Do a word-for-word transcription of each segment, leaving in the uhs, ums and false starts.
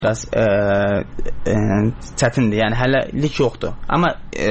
biraz e, e, çətindir. Yəni hələlik yoxdur. Amma e,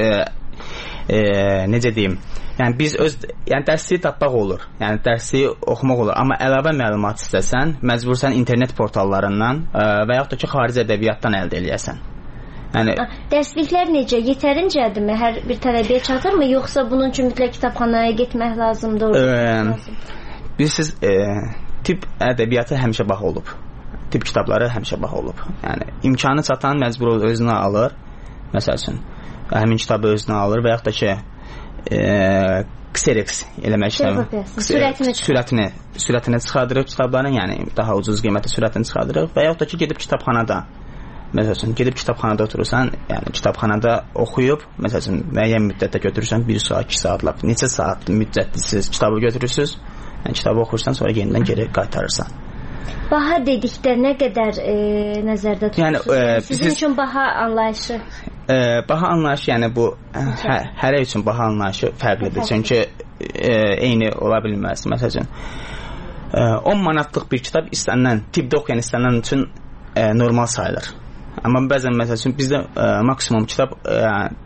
e, necə deyim? Yəni biz öz yəni dərsi tapmaq olur. Yəni dərsi oxumaq olur. Amma əlavə məlumat istəsən, məcbursan internet portallarından e, və yaxud da ki, xarici ədəbiyyatdan əldə eləyəsən. Yəni dərsliklər necə? Yetərincədirmi? Hər bir tələbəyə çatırmı, yoxsa bunun üçün mütləq kitabxanaya getmək lazımdır? E, bilirsiniz, e, tibb ədəbiyyatı həmişə baha olub. Tibb kitabları həmişə baha olub. Yəni imkanı çatan məcbur olur, özünə alır. Məsəl üçün həmin kitabı özünə alır və yaxud da ki e, Xerox eləmək istəyir. Sürətini sürətini sürətini çıxardırıb kitabların, yəni daha ucuz qiymətə sürətini çıxardırıb və yaxud da ki gedib kitabxanada. Məsəl üçün gedib kitabxanada oturursan, yəni kitabxanada oxuyub, məsəl üçün müəyyən müddətdə götürürsən, bir saat, iki saatlıq, neçə saat müddətlisiz kitabı götürürsüz, yəni kitabı oxursan, sonra yenidən geri qaytarırsan. Baha dedikdə nə qədər e, nəzərdə tutursunuz? Yəni, e, sizin siz, üçün baha anlayışı? E, baha anlayışı, yəni bu hə, hərə üçün baha anlayışı fərqlidir. Çünki e, eyni ola bilməz. Məsəl üçün e, on manatlıq bir kitab istənilən, tibbdə oxuyan istənilən üçün e, normal sayılır. Amma bəzən məsəl üçün bizdə e, maksimum kitab e,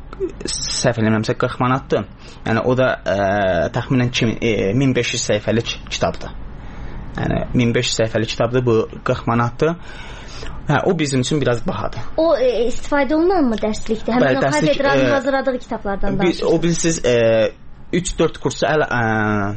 səhv eləmirəmsə qırx manatdır. Yəni o da e, təxminən min beş yüz səhifəlik kitabdır. Yəni min beş yüz səhifəlik kitabdır, bu qırx manatdır. Hə, o bizim üçün biraz bahadır. O e, istifadə olunanmı dərslikdə? Həmin o kafedranın e, hazırladığı kitablardan danışırsınız. O bilirsiniz, e, üç dörd kursu əl, ə,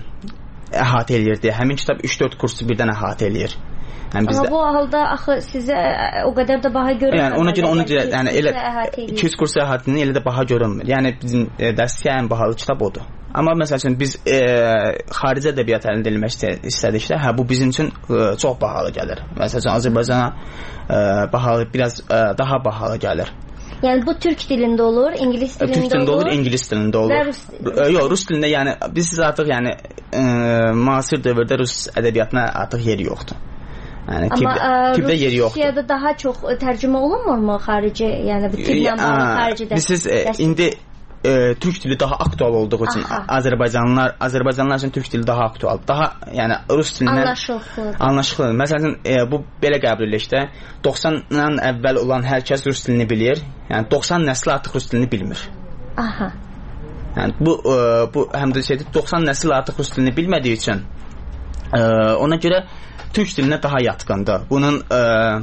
əhatə eləyirdi. Həmin kitab üç dörd kursu birdən əhatə eləyir. Yəni bizdə... Amma bu halda axı sizə o qədər də baha görünmür. Yəni ona görə onu deyir, yəni elə iki yüz kursu əhatəsində elə də baha görünmür. Yəni bizim e, dərslikdə ən bahalı kitab odur. Amma məsəl üçün biz e, xarici ədəbiyyat əldə etmək istədikdə, hə bu bizim üçün e, çox bahalı gəlir. Məsəl üçün Azərbaycana e, bahalı, biraz e, daha bahalı gəlir. Yəni bu türk dilində olur, ingilis dilində olur. Türk dilində olur, ingilis dilində olur. Rus... Yox, rus dilində, yəni biz artıq yəni e, müasir dövrdə rus ədəbiyyatına artıq yeri yoxdur. Yəni tibbdə, tibbdə yeri yoxdur. Rusiyada daha çox tərcümə olunmurmu xarici, yəni bu tibblə bağlı xaricidə? Biz e, indi e, türk dili daha aktual olduğu üçün Aha. Azərbaycanlılar, Azərbaycanlılar üçün türk dili daha aktual. Daha yəni rus dilindən anlaşılıqlıdır. Anlaşılıqlıdır. Məsələn, e, bu belə qəbul edilir ki, doxsandan əvvəl olan hər kəs rus dilini bilir. Yəni doxsan nəsli artıq rus dilini bilmir. Aha. Yəni bu e, bu həm də şeydir, doxsan nəsil artıq rus dilini bilmədiyi üçün e, ona görə türk dilinə daha yatqındır. Bunun e,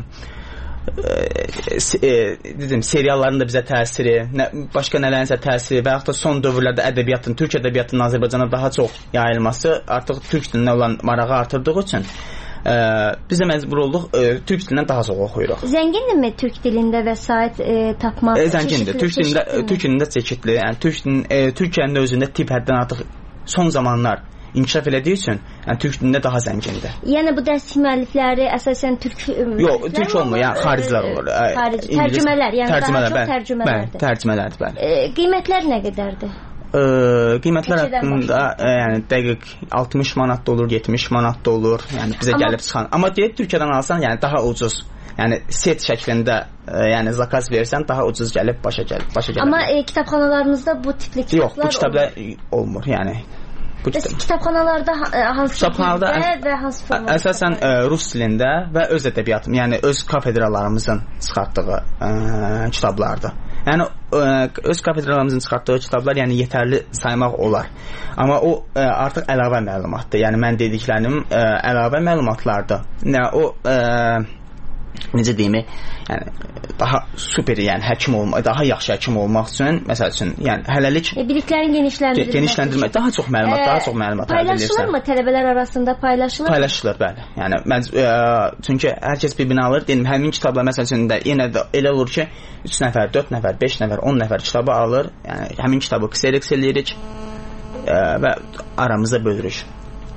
e, dedim, serialların da bizə təsiri, nə, başqa nələrinsə təsiri və yaxud da son dövrlərdə ədəbiyyatın, türk ədəbiyyatının Azərbaycana daha çox yayılması artıq türk dilinə olan marağı artırdığı üçün e, biz də məcbur olduq e, türk dilindən daha çox oxuyuruq. Zəngindirmi türk dilində vəsait e, tapmaq? E, zəngindir. Türk dilində, türk dilində çeşidli. Yəni türk dilin, e, Türkiyənin özündə tibb həddən artıq son zamanlar inkişaf elədiyi üçün, yəni türk dilində daha zəngindir. Yəni bu dərs müəllifləri əsasən türk Yox, türk olmur, yəni xaricilər olur. Xarici tərcümələr, yəni tərcümələr, daha çox tərcümələrdir. Bəli, tərcümələrdir, bəli. E, qiymətlər nə qədərdir? E, qiymətlər haqqında e, yəni dəqiq altmış manat da olur, yetmiş manat da olur. Yəni bizə Amma... gəlib çıxan. Amma deyək Türkiyədən alsan, yəni daha ucuz. Yəni set şəklində, e, yəni zakaz verirsən, daha ucuz gəlib başa gəlir, başa gəlir. Amma e, kitabxanalarınızda bu tipli kitablar Yox, bu kitablar olmur, olmur yəni. Kitab. Kitabxanalarda hansı Kitabxanada dildə və hansı formada? Əsasən ə, rus dilində və öz ədəbiyyatım, yəni öz kafedralarımızın çıxartdığı ə, kitablardır. Yəni ə, öz kafedralarımızın çıxartdığı kitablar yəni yetərli saymaq olar. Amma o ə, artıq əlavə məlumatdır. Yəni mən dediklərim ə, əlavə məlumatlardır. Nə o ə, necə deyim, yəni daha super, yəni həkim olmaq, daha yaxşı həkim olmaq üçün, məsəl üçün, yəni hələlik e, biliklərin genişləndirilməsi, genişləndirmək, daha çox məlumat, e, daha çox məlumat əldə edirsən. Paylaşılırmı tələbələr arasında paylaşılır? Paylaşılır, bəli. Yəni mən e, çünki hər kəs bir-birini alır. Deyim, həmin kitablar məsəl üçün də yenə də elə olur ki, üç nəfər, dörd nəfər, beş nəfər, on nəfər kitabı alır. Yəni həmin kitabı Xerox eləyirik e, və aramızda bölürük.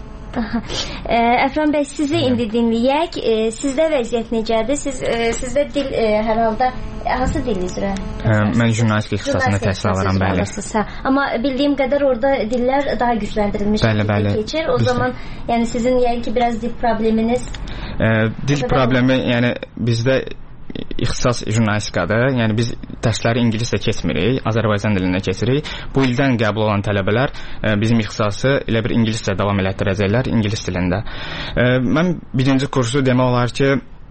Əfran bəy, sizi indi dinləyək. E, sizdə vəziyyət necədir? Siz, e, sizdə dil e, hər halda hansı dil üzrə? Hə, mən jurnalistika ixtisasında təhsil alıram, bəli. Amma bildiyim qədər orada dillər daha gücləndirilmiş bəli, bəli. keçir. O Biz zaman yəni sizin yəqin ki biraz dil probleminiz e, dil problemi, yəni bizdə ixtisas jurnalistikadır. Yəni biz dərsləri ingiliscə keçmirik, Azərbaycan dilində keçirik. Bu ildən qəbul olan tələbələr e, bizim ixtisası elə bir ingiliscə davam elətdirəcəklər, ingilis dilində. E, mən birinci kursu demək olar ki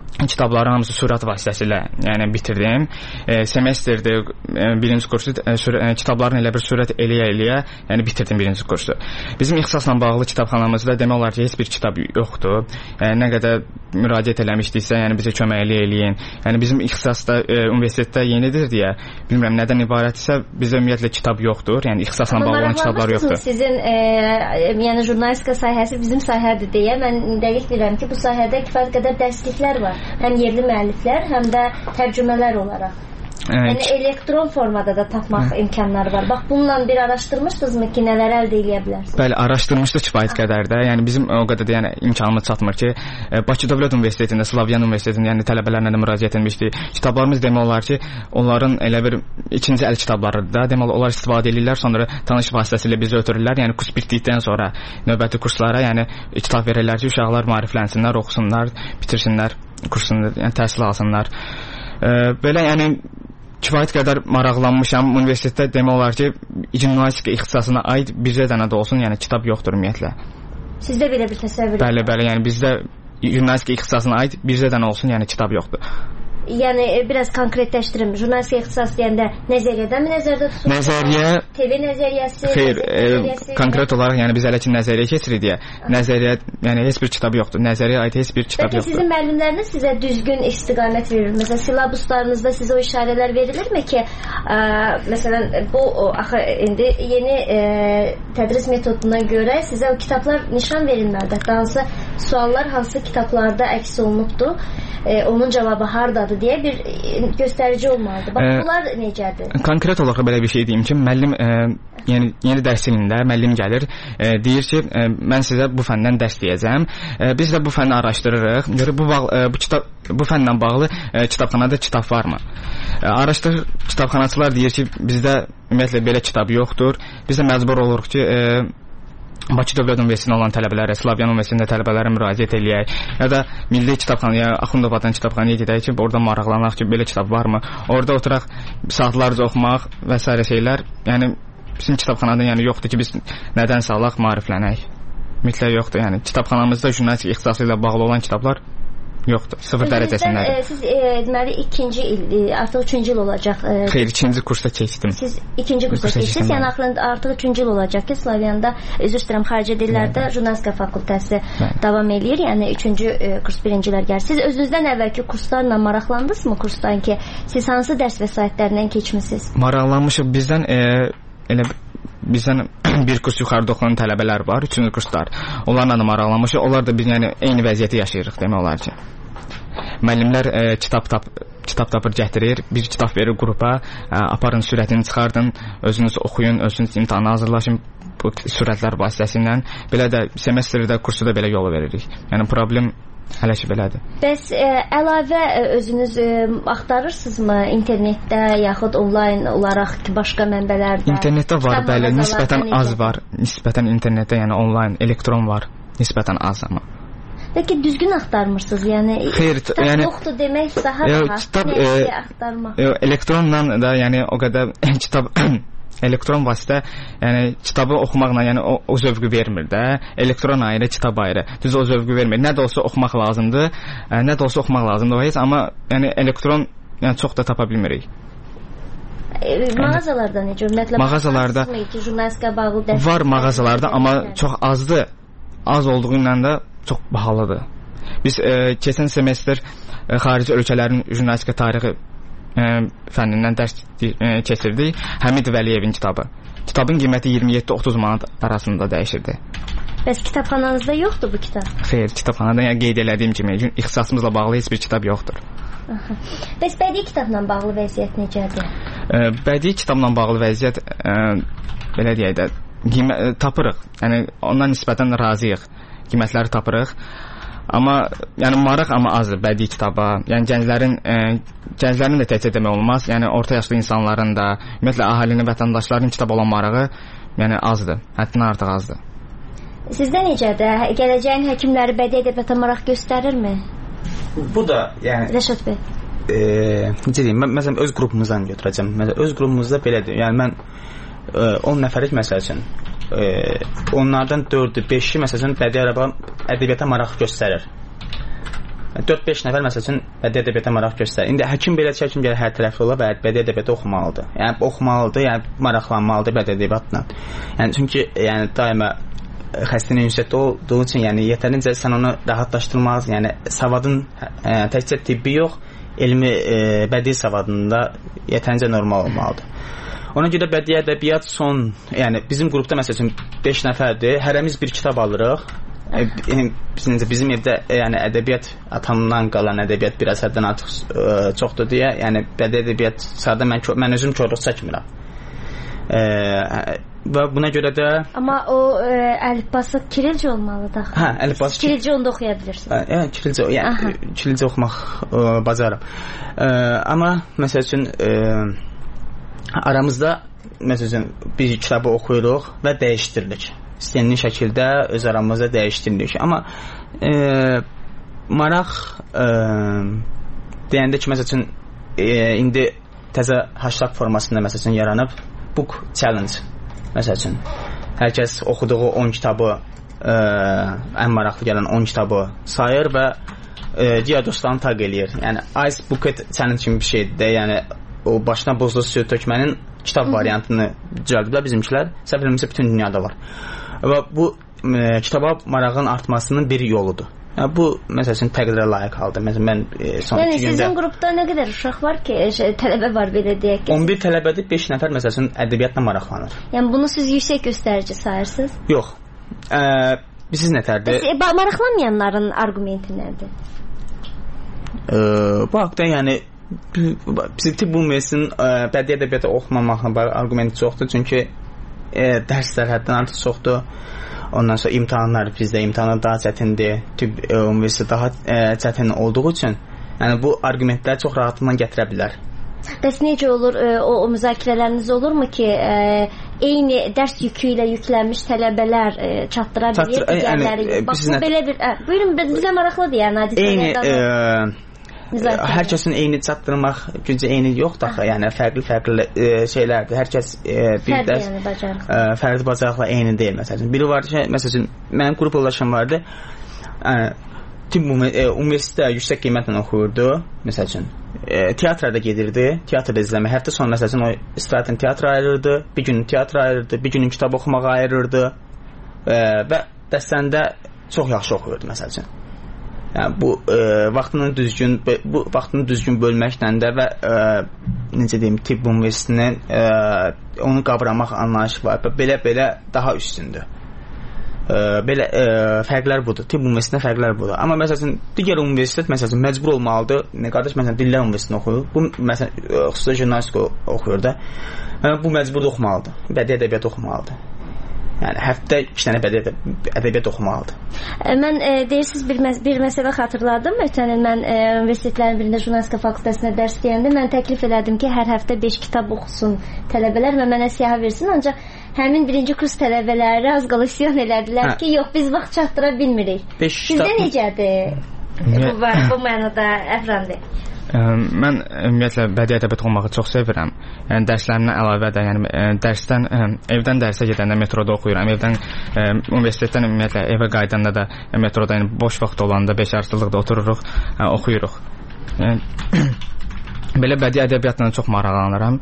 kitabların hamısı sürət vasitəsilə yəni bitirdim. E, semestrdir e, birinci kursu e, sürə, e, kitabların elə bir sürət eləyə-eləyə yəni bitirdim birinci kursu. Bizim ixtisasla bağlı kitabxanamızda demək olar ki, heç bir kitab yoxdur. E, nə qədər müraciət eləmişdiksə, yəni bizə kömək eləyin. Yəni bizim ixtisasda e, universitetdə yenidir deyə, bilmirəm nədən ibarətsə, bizdə ümumiyyətlə kitab yoxdur. Yəni ixtisasla bağlı olan kitablar yoxdur. Sizin e, yəni jurnalistika sahəsi bizim sahədir deyə mən dəqiq bilirəm ki, bu sahədə kifayət qədər dərsliklər var. Həm yerli müəlliflər, həm də tərcümələr olaraq. Yəni elektron formada da tapmaq imkanları var. Bax, bununla bir araşdırmışdınızmı ki, nələr əldə edə bilərsiniz? Bəli, araşdırmışdıq kifayət qədər də. Yəni bizim o qədər də yəni imkanımız çatmır ki, Bakı Dövlət Universitetində, Slavyan Universitetində yəni tələbələrlə də müraciət etmişdik. Kitablarımız demək olar ki, onların elə bir ikinci əl kitablarıdır da. Demək olar onlar istifadə edirlər, sonra tanış vasitəsilə bizi ötürürlər. Yəni kurs bitdikdən sonra növbəti kurslara yəni kitab verirlər ki, uşaqlar maariflənsinlər, oxusunlar, bitirsinlər kursunu, yəni təhsil alsınlar. E, belə yəni kifayət qədər maraqlanmışam. Universitetdə demək olar ki, jurnalistika ixtisasına aid bircə dənə də olsun, yəni kitab yoxdur ümumiyyətlə. Sizdə belə bir təsəvvür? Bəli, bəli, yəni bizdə jurnalistika ixtisasına aid bircə dənə olsun, yəni kitab yoxdur. Yəni biraz konkretləşdirim. Jurnalistika ixtisası deyəndə nəzəriyyədən mi nəzərdə tutulur? Nəzəriyyə T V nəzəriyyəsi. Xeyr, e, konkret olaraq yəni biz hələ ki nəzəriyyə keçirik deyə. Nəzəriyyə, yəni heç bir kitab yoxdur. Nəzəriyyəyə aid heç bir kitab Bəlkə yoxdur. Sizin müəllimləriniz sizə düzgün istiqamət verir. Məsələn, silabuslarınızda sizə o işarələr verilirmi ki, ə, məsələn, bu o, axı indi yeni ə, tədris metoduna görə sizə o kitablar nişan verilməlidir. Hansı suallar hansı kitablarda əks olunubdur? E, onun cavabı hardadır deyə bir göstərici olmalıdır. Bax, e, bunlar necədir? Konkret olaraq belə bir şey deyim ki, müəllim e, yəni yeni dərs ilində müəllim gəlir, e, deyir ki, e, mən sizə bu fəndən dərs deyəcəm. E, biz də bu fənni araşdırırıq. Görə bu e, bu kitab bu fənlə bağlı e, kitabxanada kitab varmı? E, araşdırır, kitabxanaçılar deyir ki, bizdə ümumiyyətlə belə kitab yoxdur. Biz də məcbur oluruq ki, e, Bakı Dövlət Universitetində olan tələbələrə, Slavyan Universitetində tələbələrə müraciət eləyək, ya da Milli Kitabxanaya, Axundovadan kitabxanaya gedək ki, orada maraqlanaq ki, belə kitab varmı? Orada oturaq saatlarca oxumaq və s. şeylər. Yəni bizim kitabxanada yəni yoxdur ki, biz nədənsə alaq, maariflənək. Ümumiyyətlə yoxdur. Yəni kitabxanamızda jurnalistika ixtisası ilə bağlı olan kitablar yoxdur. Sıfır dərəcəsindədir. E, siz e, deməli ikinci il, e, artıq üçüncü il olacaq. E, Xeyr, ikinci kursda keçdim. Siz ikinci kursda keçdiniz. Yəni axırında artıq üçüncü il olacaq ki, Slavyanda, üzr istəyirəm, xarici dillərdə jurnalistika fakültəsi davam eləyir. Yəni üçüncü e, kurs birincilər gəlir. Siz özünüzdən əvvəlki kurslarla maraqlandınızmı kursdan ki, siz hansı dərs vəsaitlərindən keçmisiniz? Maraqlanmışıq. Bizdən e, elə bizdən bir kurs yuxarıda oxuyan tələbələr var, üçüncü kurslar. Onlarla da maraqlanmışıq. Onlar da biz yəni eyni vəziyyəti yaşayırıq demək olar ki. Müəllimlər e, kitab tap kitab tapır gətirir, bir kitab verir qrupa, e, aparın sürətini çıxardın, özünüz oxuyun, özünüz imtahana hazırlaşın bu sürətlər vasitəsilə. Belə də semestrdə kursuda belə yol veririk. Yəni problem hələ ki belədir. Bəs e, əlavə e, özünüz e, axtarırsınızmı internetdə yaxud onlayn olaraq ki, başqa mənbələrdə? İnternetdə var, bəli, nisbətən az var. Nisbətən internetdə, yəni onlayn, elektron var, nisbətən az amma. Peki düzgün axtarmırsınız? Yəni Xeyr, kitab yəni, yoxdur demək daha rahat. Kitab e, axtarmaq. E, elektronla da yəni o qədər kitab elektron vasitə, yəni kitabı oxumaqla yəni o, o zövqü vermir də. Elektron ayrı, kitab ayrı. Düz o zövqü vermir. Nə də olsa oxumaq lazımdır. E, nə də olsa oxumaq lazımdır heç, amma yəni elektron yəni çox da tapa bilmirik. E, mağazalarda necə? Ümumiyyətlə mağazalarda ki, jurnalistika bağlı dərs var mağazalarda, amma çox azdır. Az olduğu ilə də çox bahalıdır. Biz e, keçən semestr e, xarici ölkələrin jurnalistika tarixi e, fənnindən dərs e, keçirdik. Həmid Vəliyevin kitabı. Kitabın qiyməti iyirmi yeddi otuz manat arasında dəyişirdi. Bəs kitabxananızda yoxdur bu kitab? Xeyr, kitabxanada yəni qeyd elədiyim kimi ixtisasımızla bağlı heç bir kitab yoxdur. Aha. Bəs bədii kitabla bağlı vəziyyət necədir? E, bədii kitabla bağlı vəziyyət e, belə deyək də qiymət tapırıq. Yəni ondan nisbətən razıyıq. Qiymətləri tapırıq. Amma yəni maraq amma azdır bədii kitaba. Yəni gənclərin e, gənclərin də təkcə demək olmaz. Yəni orta yaşlı insanların da, ümumiyyətlə əhalinin, vətəndaşların kitab olan marağı yəni azdır. Həddindən artıq azdır. Sizdə necədir? Gələcəyin həkimləri bədii ədəbiyyata maraq göstərirmi? Bu da yəni Rəşad bəy. E, necə deyim? Mən məsələn öz qrupumuzdan götürəcəm. Məsələn öz qrupumuzda belədir. Yəni mən e, on nəfərlik məsəl üçün Ee, onlardan dördü, beşi məsələn bədii ədəbiyyata maraq göstərir. dörd beş nəfər məsəl üçün bədii ədəbiyyata maraq göstərir. İndi həkim belə həkim gəlir hər tərəfli ola və bədii ədəbiyyatı oxumalıdır. Yəni oxumalıdır, yəni maraqlanmalıdır bədii ədəbiyyatla. Yəni çünki yəni daima xəstənin ünsiyyətdə olduğu üçün, yəni yetərincə sən onu rahatlaşdırmalısın. Yəni savadın ə, təkcə tibbi yox, elmi ə, bədii savadında yetərincə normal olmalıdır. Ona görə bədii ədəbiyyat son, yəni bizim qrupda məsələn beş nəfərdir, hərəmiz bir kitab alırıq. E, bizim, bizim evdə yəni ədəbiyyat atamdan qalan ədəbiyyat bir əsərdən artıq ə, çoxdur deyə, yəni bədii ədəbiyyat sadə mən mən özüm çoxluq çəkmirəm. E, və buna görə də amma o ə, əlifbası kirilcə olmalıdır. Hə, əlifbası kirilcə onda oxuya bilirsiniz. Yəni kirilcə, yəni kirilcə oxumaq ə, bacarıram. Ə, amma məsəl üçün ə, aramızda məsələn bir kitabı oxuyuruq və dəyişdiririk. İstənilən şəkildə öz aramızda dəyişdiririk. Amma e, maraq e, deyəndə ki, məsələn e, indi təzə hashtag formasında məsələn yaranıb book challenge. Məsələn, hər kəs oxuduğu on kitabı e, ən maraqlı gələn on kitabı sayır və e, digər dostlarını taq eləyir. Yəni Ice Bucket Challenge kimi bir şeydir də, yəni o başına bozlu suyu tökmənin kitab Hı -hı. variantını düzəldiblər bizimkilər. Səhv eləmirəmsə bütün dünyada var. Və bu e, kitaba marağın artmasının bir yoludur. Yəni bu məsələn təqdirə layiq haldır. Məsələn mən e, son yəni, iki gündə sizin qrupda nə qədər uşaq var ki, şey, tələbə var belə deyək ki? on bir tələbədir, beş nəfər məsələn ədəbiyyatla maraqlanır. Yəni bunu siz yüksək göstərici sayırsınız? Yox. Ə, siz nətərdir? E, maraqlanmayanların arqumenti nədir? Ə, bu haqda yəni bizim tibb ümumiyyətinin bədii ədəbiyyatı oxumamaqla arqumenti çoxdur. Çünki e, dərslər həddən artıq çoxdur. Ondan sonra imtahanlar, bizdə imtahanlar daha çətindir. Tibb ümumiyyəti daha e, çətin olduğu üçün yəni bu arqumentləri çox rahatlıqla gətirə bilər. Bəs necə olur, e, o, o müzakirələriniz olurmu ki, e, eyni dərs yükü ilə yüklənmiş tələbələr e, çatdıra bilir digərləri? Yəni, bax, bu belə bir... Ə, buyurun, bizə maraqlıdır yəni. Eyni... Hər kəsin eyni çatdırmaq gücü eyni yoxdur axı. Yəni fərqli-fərqli e, şeylərdir. Hər kəs e, bir fərqli, dərs yəni, bacarıq. e, fərqli bacarıqla eyni deyil məsələn. Biri var ki, məsələn, mənim qrup yoldaşım vardı. E, tibb e, universitetdə yüksək qiymətlə oxuyurdu, məsələn. E, teatrda gedirdi, teatrda izləmə. Həftə sonu məsələn o istirahətən teatra ayırırdı, bir gün teatra ayırırdı, bir gün kitab oxumağa ayırırdı. E, və dərslərində çox yaxşı oxuyurdu məsələn. Yəni bu e, vaxtını düzgün bu vaxtını düzgün bölməklə də və e, necə deyim tibb universitetinin e, onu qavramaq anlayışı var. Belə-belə daha üstündür. E, belə e, fərqlər budur. Tibb universitetində fərqlər budur. Amma məsələn digər universitet məsələn məcbur olmalıdır. Nə qardaş məsələn dillər universitetində oxuyur. Bu məsələn xüsusi jurnalistika oxuyur da. Yəni bu məcbur oxumalıdır. Bədii ədəbiyyat oxumalıdır. Yəni həftə iki dənə bədii ədəbiyyat oxumalıdır. Mən e, deyirsiniz bir, məs bir məsələ xatırladım. Ötən il mən e, universitetlərin birində jurnalistika fakültəsində dərs deyəndə mən təklif elədim ki, hər həftə beş kitab oxusun tələbələr və mənə siyahı versin. Ancaq həmin birinci kurs tələbələri az qala isyan elədilər hə. ki, yox biz vaxt çatdıra bilmirik. Sizdə necədir bu, bu mənada Əfrandi? Mən ümumiyyətlə bədii ədəbiyyat oxumağı çox sevirəm. Yəni dərslərimdən əlavə də, yəni dərsdən evdən dərsə gedəndə metroda oxuyuram. Evdən ə, universitetdən ümumiyyətlə evə qayıdanda da metroda, yəni boş vaxt olanda beşarcılıqda otururuq, ə, oxuyuruq. Yəni belə bədii ədəbiyyatla çox maraqlanıram.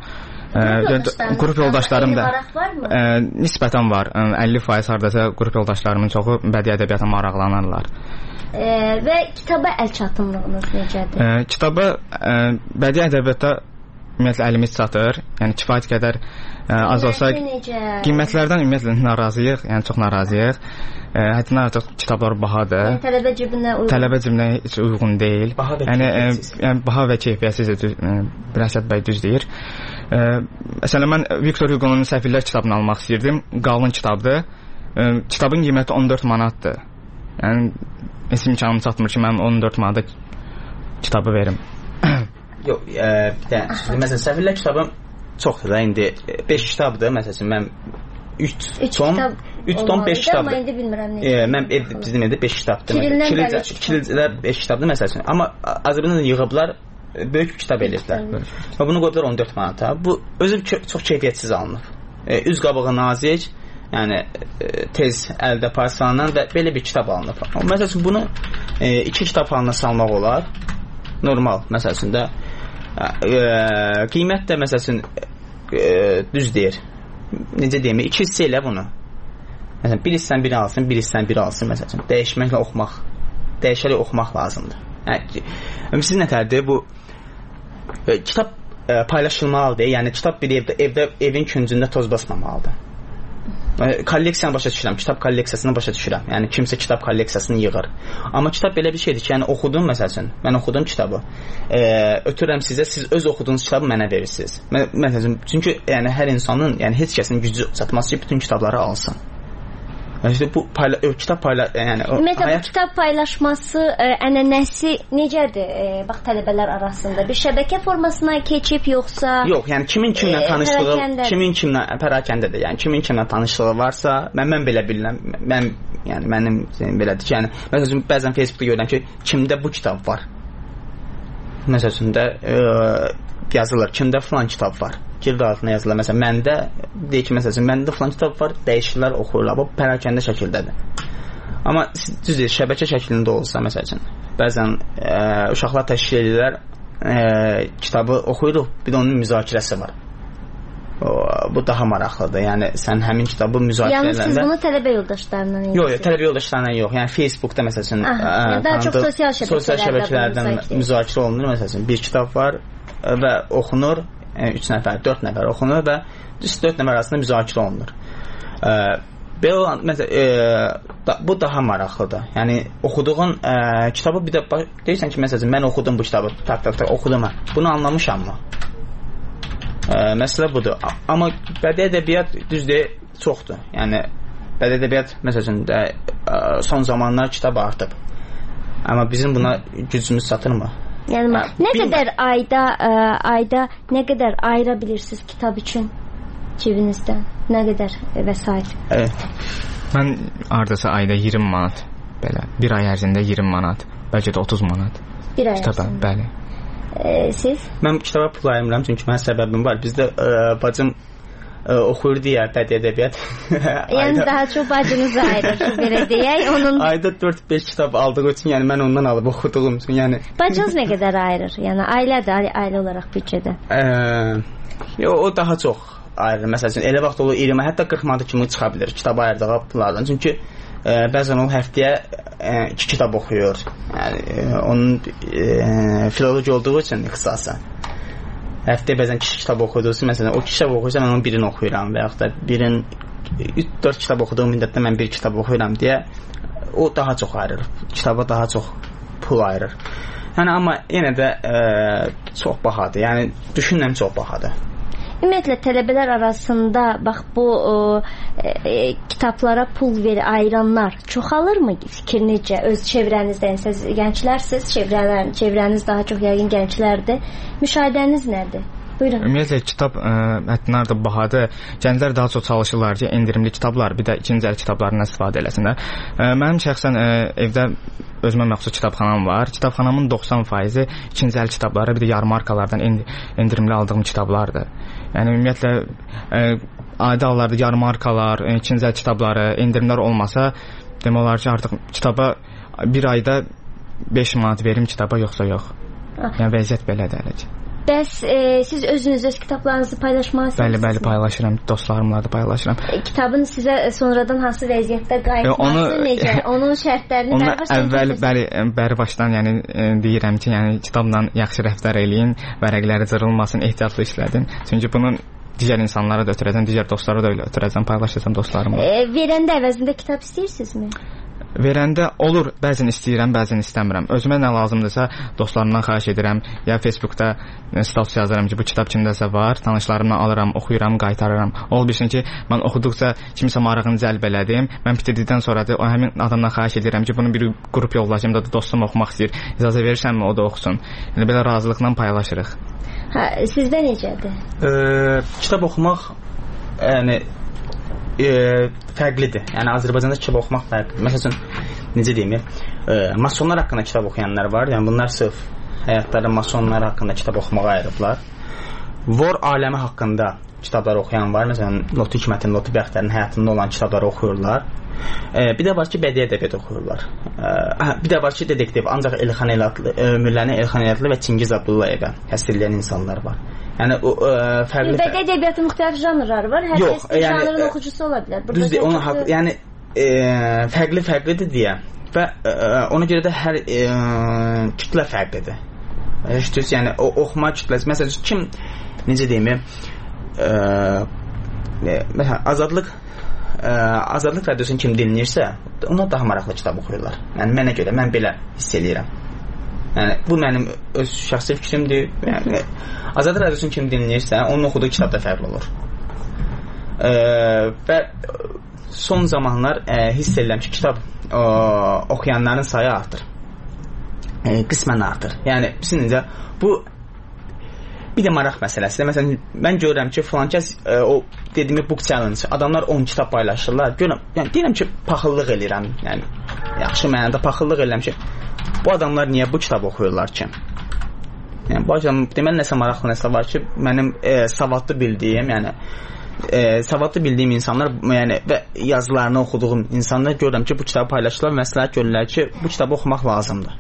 Qrup yoldaşlarım da ə, nisbətən var. əlli faiz hardasa qrup yoldaşlarımın çoxu bədii ədəbiyyata maraqlanırlar. E, və kitaba əl çatımlığınız necədir? E, kitaba ə, bədii ədəbiyyatda ümumiyyətlə əlimiz çatır. Yəni kifayət qədər ə, az olsa qiymətlərdən ümumiyyətlə narazıyıq, yəni çox narazıyıq. Ə, həddindən artıq kitablar bahadır. Yəni tələbə cibinə uyğun. Tələbə cibinə heç uyğun deyil. Baha yəni, ə, yəni baha və keyfiyyətsiz Rəşad bəy düz deyir. Ə, məsələn mən Viktor Hugo'nun Səfirlər kitabını almaq istəyirdim. Qalın kitabdır. Ə, kitabın qiyməti on dörd manatdır. Yəni heç imkanım çatmır ki, mən on dörd manata kitabı verim. Yox, e, bir də məsələn Səfirlər kitabım çoxdur da indi beş kitabdır. Məsələn mən üç tom üç tom beş kitabdır. Amma indi bilmirəm necə. E, mən ev, bizim evdə beş kitabdır. Kirilcədə beş kitabdır məsələn. Amma Azərbaycanda yığıblar böyük bir kitab eləyiblər. Və bunu qoydular on dörd manata. Bu özü çox keyfiyyətsiz alınıb. E, üz qabağı nazik, yəni e, tez əldə parçalanan və belə bir kitab alınıb. Məsələn bunu e, iki kitab halına salmaq olar. Normal, məsələn də e, qiymət də məsələn e, düz deyir. Necə deyim, iki hissə elə bunu. Məsələn, bir hissən biri alsın, bir hissən biri alsın, məsələn. Dəyişməklə oxumaq, dəyişərək oxumaq lazımdır. Yəni, siz nətərdir bu e, kitab e, paylaşılmalıdır. Yəni, kitab bir evdə, evdə evin küncündə toz basmamalıdır. Kolleksiyanı başa düşürəm, kitab kolleksiyasını başa düşürəm. Yəni kimsə kitab kolleksiyasını yığır. Amma kitab belə bir şeydir ki, yəni oxudum məsələn, mən oxudum kitabı. E, ötürəm sizə, siz öz oxuduğunuz kitabı mənə verirsiniz. Məsələn, çünki yəni hər insanın, yəni heç kəsin gücü çatmaz ki, bütün kitabları alsın. Yəni bu payla, o, kitab payla, yəni o, ümumiyyətlə hayat... bu kitab paylaşması ə, ənənəsi necədir? Ə, bax tələbələr arasında bir şəbəkə formasına keçib yoxsa? Yox, yəni kimin kimlə ə, tanışlığı, pərakəndə... kimin kimlə pərakəndədir. Yəni kimin kimlə tanışlığı varsa, mən mən belə bilirəm. Mən yəni mənim belədir ki, yəni məsələn bəzən Facebookda görürəm ki, kimdə bu kitab var. Məsələn də ə, yazılır, kimdə falan kitab var. Girdi altına yazılır. Məsələn, məndə deyir ki, məsələn, məndə falan kitab var, dəyişirlər, oxuyurlar. Bu pərakəndə şəkildədir. Amma düzdür, şəbəkə şəklində olsa, məsələn, bəzən e, uşaqlar təşkil edirlər, e, kitabı oxuyuruq, bir də onun müzakirəsi var. O, bu daha maraqlıdır. Yəni, sən həmin kitabı müzakirə edəndə... Yəni, siz bunu tələbə yoldaşlarından edirsiniz? Yox, yox, tələbə yoldaşlarından yox. Yəni, Facebookda, məsələn, Aha, yəni, daha çox sosial şəbəkələrdə, sosial şəbəkələrdən müzakirə olunur. Məsələn, bir kitab var və oxunur, üç nəfər, dörd nəfər oxunur və üç dörd nəfər arasında müzakirə olunur. E, belə olan, məsələn, e, da, bu daha maraqlıdır. Yəni, oxuduğun e, kitabı bir də deyirsən ki, məsələn, mən oxudum bu kitabı, tak, tak, tak, oxudum mən. Bunu anlamışam mı? E, məsələ budur. Amma bədii ədəbiyyat düzdür, çoxdur. Yəni, bədii ədəbiyyat, məsələn, də, e, son zamanlar kitab artıb. Amma bizim buna gücümüz çatırmı? Yəni hə, nə bilməm. qədər ayda ə, ayda nə qədər ayıra bilirsiniz kitab üçün cibinizdən? Nə qədər vəsait? Evet. Mən ardasa ayda iyirmi manat belə, bir ay ərzində iyirmi manat, bəlkə də otuz manat. Bir ay kitaba, ərzində. Bəli. E, siz? Mən kitaba pul ayırmıram çünki mənim səbəbim var. Bizdə ə, bacım ə, oxuyur deyə bədii ədəbiyyat. Yəni ayda... daha çox bacınızı ayırır, belə deyək. Onun ayda dörd beş kitab aldığı üçün, yəni mən ondan alıb oxuduğum üçün, yəni bacınız nə qədər ayırır? Yəni ailədə, ailə olaraq büdcədə? Ə, yo, o daha çox ayırır. Məsələn, elə vaxt olur iyirmi, hətta qırx manat kimi çıxa bilər kitab ayırdığı pullardan. Çünki ə, bəzən o həftəyə ə, iki kitab oxuyur. Yəni ə, onun ə, filoloji olduğu üçün ixtisası. Həftəyə bəzən kişi kitab oxuduğusu, məsələn, o kitab oxuyursa mən onun birini oxuyuram və yaxud da birin üç dörd kitab oxuduğum müddətdə mən bir kitab oxuyuram deyə o daha çox ayırır. Kitaba daha çox pul ayırır. Yəni amma yenə də ə, çox bahadır. Yəni düşünürəm çox bahadır. Ümumiyyətlə tələbələr arasında bax bu o, e, kitablara pul veri ayıranlar çoxalırmı? Fikir necə? Öz çevrənizdə, yəni siz gənclərsiniz, çevrələr, çevrəniz daha çox yəqin gənclərdir. Müşahidəniz nədir? Buyurun. Ümumiyyətlə kitab mətnlər də bahadır. Gənclər daha çox çalışırlar ki, endirimli kitablar, bir də ikinci əl kitablarından istifadə eləsinlər. Mənim şəxsən evdə özümə məxsus kitabxanam var. Kitabxanamın doxsan faizi ikinci əl kitabları, bir də yarmarkalardan endirimli aldığım kitablardır. Yəni ümumiyyətlə ə, adi hallarda yarmarkalar, ikinci əl kitabları, endirimlər olmasa, demək olar ki, artıq kitaba bir ayda beş manat verim kitaba, yoxsa yox. Yəni vəziyyət belədir hələ ki. Bəs e, siz özünüz öz kitablarınızı paylaşmağı Bəli, bəli, paylaşıram. Dostlarımla da paylaşıram. E, kitabın sizə sonradan hansı vəziyyətdə qayıtması e, necə? Onun şərtlərini bəri başdan əvvəl, bəli, bəri başdan yəni e, deyirəm ki, yəni kitabla yaxşı rəftar eləyin, vərəqləri cırılmasın, ehtiyatlı işlədin. Çünki bunun digər insanlara da ötürəcəm, digər dostlara da öyle ötürəcəm, paylaşacağam dostlarımla. E, verəndə əvəzində kitab istəyirsinizmi? Verəndə olur, bəzən istəyirəm, bəzən istəmirəm. Özümə nə lazımdırsa dostlarımdan xahiş edirəm. Ya Facebookda status yazıram ki, bu kitab kimdəsə var, tanışlarımdan alıram, oxuyuram, qaytarıram. Ol bilsin ki, mən oxuduqca kimsə marağını cəlb elədim. Mən bitirdikdən sonra da o həmin adamdan xahiş edirəm ki, bunu bir qrup yollayacağım da dostum oxumaq istəyir. İcazə verirsənmi o da oxusun. Yəni belə razılıqla paylaşırıq. Hə, sizdə necədir? E, kitab oxumaq yəni E, fərqlidir. Yəni Azərbaycanda kitab oxumaq fərqlidir. Məsələn, necə deyim, e, masonlar haqqında kitab oxuyanlar var. Yəni bunlar sırf həyatları masonlar haqqında kitab oxumağa ayırıblar. Vor aləmi haqqında kitablar oxuyan var. Məsələn, Lotu Hikmətin, Lotu Bəxtərin həyatında olan kitabları oxuyurlar. E, bir də var ki, bədii ədəbiyyat oxuyurlar. E, bir də var ki, detektiv, ancaq Elxan Elatlı, ömürlərini Elxan Elatlı və Çingiz Abdullayevə həsr edən insanlar var. Yəni o e, fərqli bədii ədəbiyyatın müxtəlif janrları var. Hər yox, kəs yəni, janrın oxucusu ola bilər. Düzdür, ona haqlı. Yəni e, fərqli-fərqlidir deyə və e, ona görə də hər e, kütlə fərqlidir. Eşidirsiniz, yəni o oxuma kütləsi. Məsələn, kim necə deyim, e, məsələn, Azadlıq ə, Azadlıq radiosunu kim dinləyirsə, ona daha maraqlı kitab oxuyurlar. Yəni mənə görə, mən belə hiss edirəm. Yəni bu mənim öz şəxsi fikrimdir. Yəni Azadlıq radiosunu kim dinləyirsə, onun oxuduğu kitab da fərqli olur. Ə, və son zamanlar ə, hiss edirəm ki, kitab ə, oxuyanların sayı artır. Ə, qismən artır. Yəni sizcə bu bir də maraq məsələsidir. Məsələn, mən görürəm ki, filan kəs ə, o dediyim book challenge, adamlar on kitab paylaşırlar. Görürəm, yəni deyirəm ki, paxıllıq eləyirəm. Yəni yaxşı mənada paxıllıq eləyirəm ki, bu adamlar niyə bu kitab oxuyurlar ki? Yəni bu adam deməli nəsə maraqlı nəsə var ki, mənim ə, savadlı bildiyim, yəni ə, savadlı bildiyim insanlar, yəni və yazılarını oxuduğum insanlar görürəm ki, bu kitabı paylaşırlar və məsləhət görürlər ki, bu kitabı oxumaq lazımdır.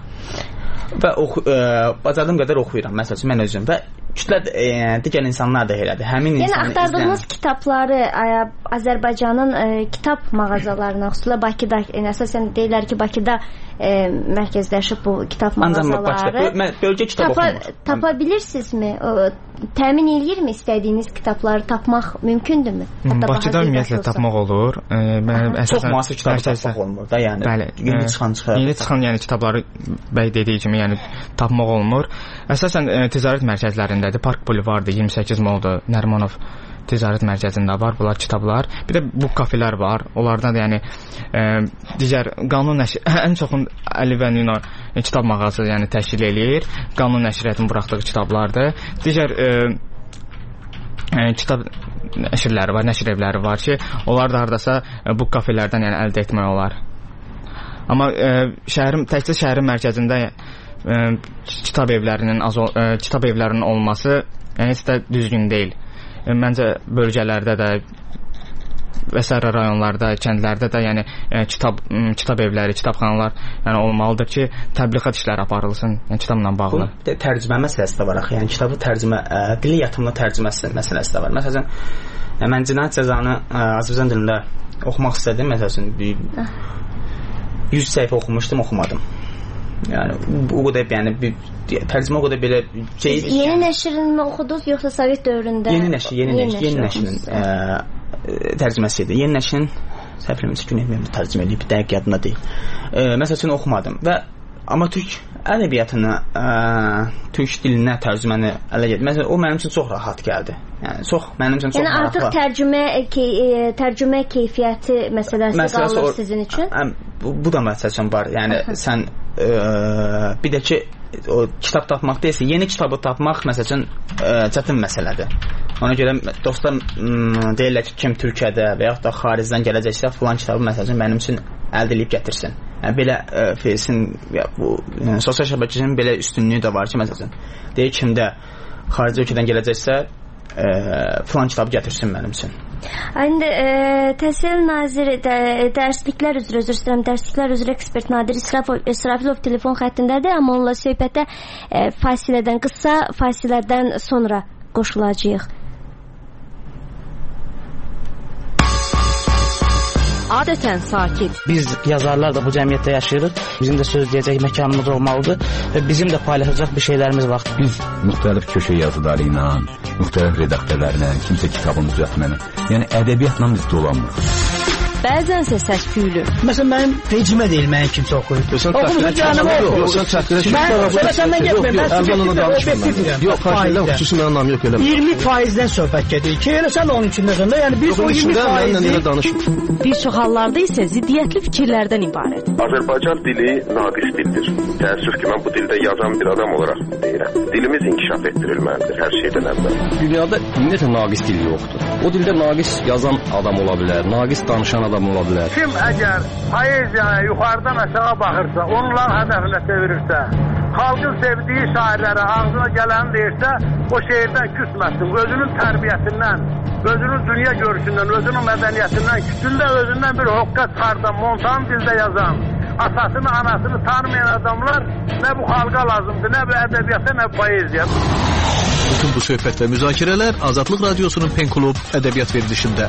Və oxu, e, bacardığım qədər oxuyuram, məsələn, mən özüm və kütlə e, digər insanlar da elədir. Həmin yəni, insanı axtardığınız izləyən... kitabları ə, Azərbaycanın ə, kitab mağazalarına, xüsusilə Bakıda, yəni, əsasən deyirlər ki, Bakıda ə, mərkəzləşib bu kitab mağazaları. Mən bölgə kitab tapa, oxumur. Tapa bilirsinizmi? O, təmin eləyirmi istədiyiniz kitabları tapmaq mümkündürmü? Hətta Bakıda ümumiyyətlə tapmaq olur. E, mən əsasən çox müasir kitab tapmaq olmur da, yəni. Bəli, yeni çıxan çıxır. Yeni çıxan yəni kitabları bəy dediyi kimi yəni tapmaq olmur. Əsasən e, ticarət mərkəzlərindədir. Park Bulvarıdır, iyirmi səkkiz Moldur, Nərimanov ticarət mərkəzində var bunlar kitablar. Bir də bu kafelər var. Onlardan da yəni e, digər qanun nəşr ən çoxun Əli və Nino e, kitab mağazası yəni təşkil eləyir. Qanun nəşriyyatının buraxdığı kitablardır. Digər e, e, kitab nəşrləri var, nəşr evləri var ki, onlar da hardasa e, bu kafelərdən yəni əldə etmək olar. Amma e, şəhərin təkcə şəhərin mərkəzində e, kitab evlərinin az e, kitab evlərinin olması yəni heç də düzgün deyil. E, məncə bölgələrdə də və sair rayonlarda, kəndlərdə də yəni e, kitab m, kitab evləri, kitabxanalar yəni olmalıdır ki, təbliğat işləri aparılsın, yəni kitabla bağlı. Bu tərcümə məsələsi də var axı. Yəni kitabı tərcümə, ə, dili yatımlı tərcüməsi məsələsi də var. Məsələn, ə, mən Cinayət Cəzanı ə, Azərbaycan dilində oxumaq istədim. Məsələn, bir yüz səhifə oxumuşdum, oxumadım. Yəni bu qədər yəni bir tərcümə o qədər belə şey. Siz yeni yəni. Nəşrini oxudunuz yoxsa Sovet dövründə? Yeni nəşr, yeni, yeni nəşr, yeni nəşrin ə, tərcüməsi idi. Yeni nəşrin səhvləməsi gün evimdə tərcümə edib, dəqiq yadımda deyil. Ə, məsəl üçün oxumadım və amma türk ədəbiyyatını, ə, türk dilinə tərcüməni ələ gəldi. Məsələn, o mənim üçün çox rahat gəldi. Yəni çox mənim üçün çox yəni, maraqlı. Yəni artıq tərcümə key, e, tərcümə keyfiyyəti məsələsi məsələsi qalır o, sizin üçün? Ə, bu, bu da məsəl üçün var. Yəni Aha. sən ə, bir də ki o kitab tapmaq deyilsə, yeni kitabı tapmaq məsəl üçün ə, çətin məsələdir. Ona görə dostlar m, deyirlər ki, kim Türkiyədə və yaxud da xaricdən gələcəksə, filan kitabı məsəl üçün mənim üçün əldə edib gətirsin. Yəni belə ə, Facein ya bu yəni, sosial şəbəkənin belə üstünlüyü də var ki, məsələn, deyir kimdə xarici ölkədən gələcəksə, ə, filan kitabı gətirsin mənim üçün. İndi e, Təhsil Naziri də, dərsliklər üzrə, özür istəyirəm, dərsliklər üzrə ekspert Nadir İsrafilov telefon xəttindədir, amma onunla söhbətə e, fasilədən, qısa fasilədən sonra qoşulacağıq. Adətən sakit. Biz yazarlar da bu cəmiyyətdə yaşayırıq. Bizim də söz deyəcək məkanımız olmalıdır və bizim də paylaşacaq bir şeylərimiz var. Biz müxtəlif köşə yazıları ilə, müxtəlif redaktörlərlə, kimsə kitabını düzəltməni, yəni ədəbiyyatla biz dolanmırıq. Bəzənsə səs-küylü. Məsələn, mənim vecimə deyil, mənim kimsə oxuyur. Oxumuşsun canımı oxuyur. Yox, sən çəkdirək. Mən səndən getməyim, mən subjektivdə, obyektivdirəm. Yox, xahiş edirəm, xüsusi mənim anlam yox, eləmə. iyirmi faizdən söhbət gedir ki, elə sən də onun içindəsən də, yəni biz o iyirmi faizi... Bir çox hallarda isə ziddiyyətli fikirlərdən ibarət. Azərbaycan dili naqis dildir. Təəssüf ki, mən bu dildə yazan bir adam olaraq deyirəm. Dilimiz inkişaf etdirilməlidir hər şeydən əvvəl. Dünyada ümumiyyətlə naqis dil yoxdur. O dildə naqis yazan adam ola bilər, naqis danışan adam ola bilər. Kim əgər poeziyaya yuxarıdan aşağı baxırsa, onların hədəfinə çevirirsə, xalqın sevdiyi şairlərə ağzına gələni deyirsə, o şeirdən küsməsin. Özünün tərbiyəsindən, özünün dünya görüşündən, özünün mədəniyyətindən, kütündə özündən bir hoqqa çıxardan, montan dildə yazan, atasını, anasını tanımayan adamlar nə bu xalqa lazımdır, nə bu ədəbiyyata, nə bu poeziya. Bütün bu söhbət və müzakirələr Azadlıq Radiosunun Pen Klub ədəbiyyat verilişində.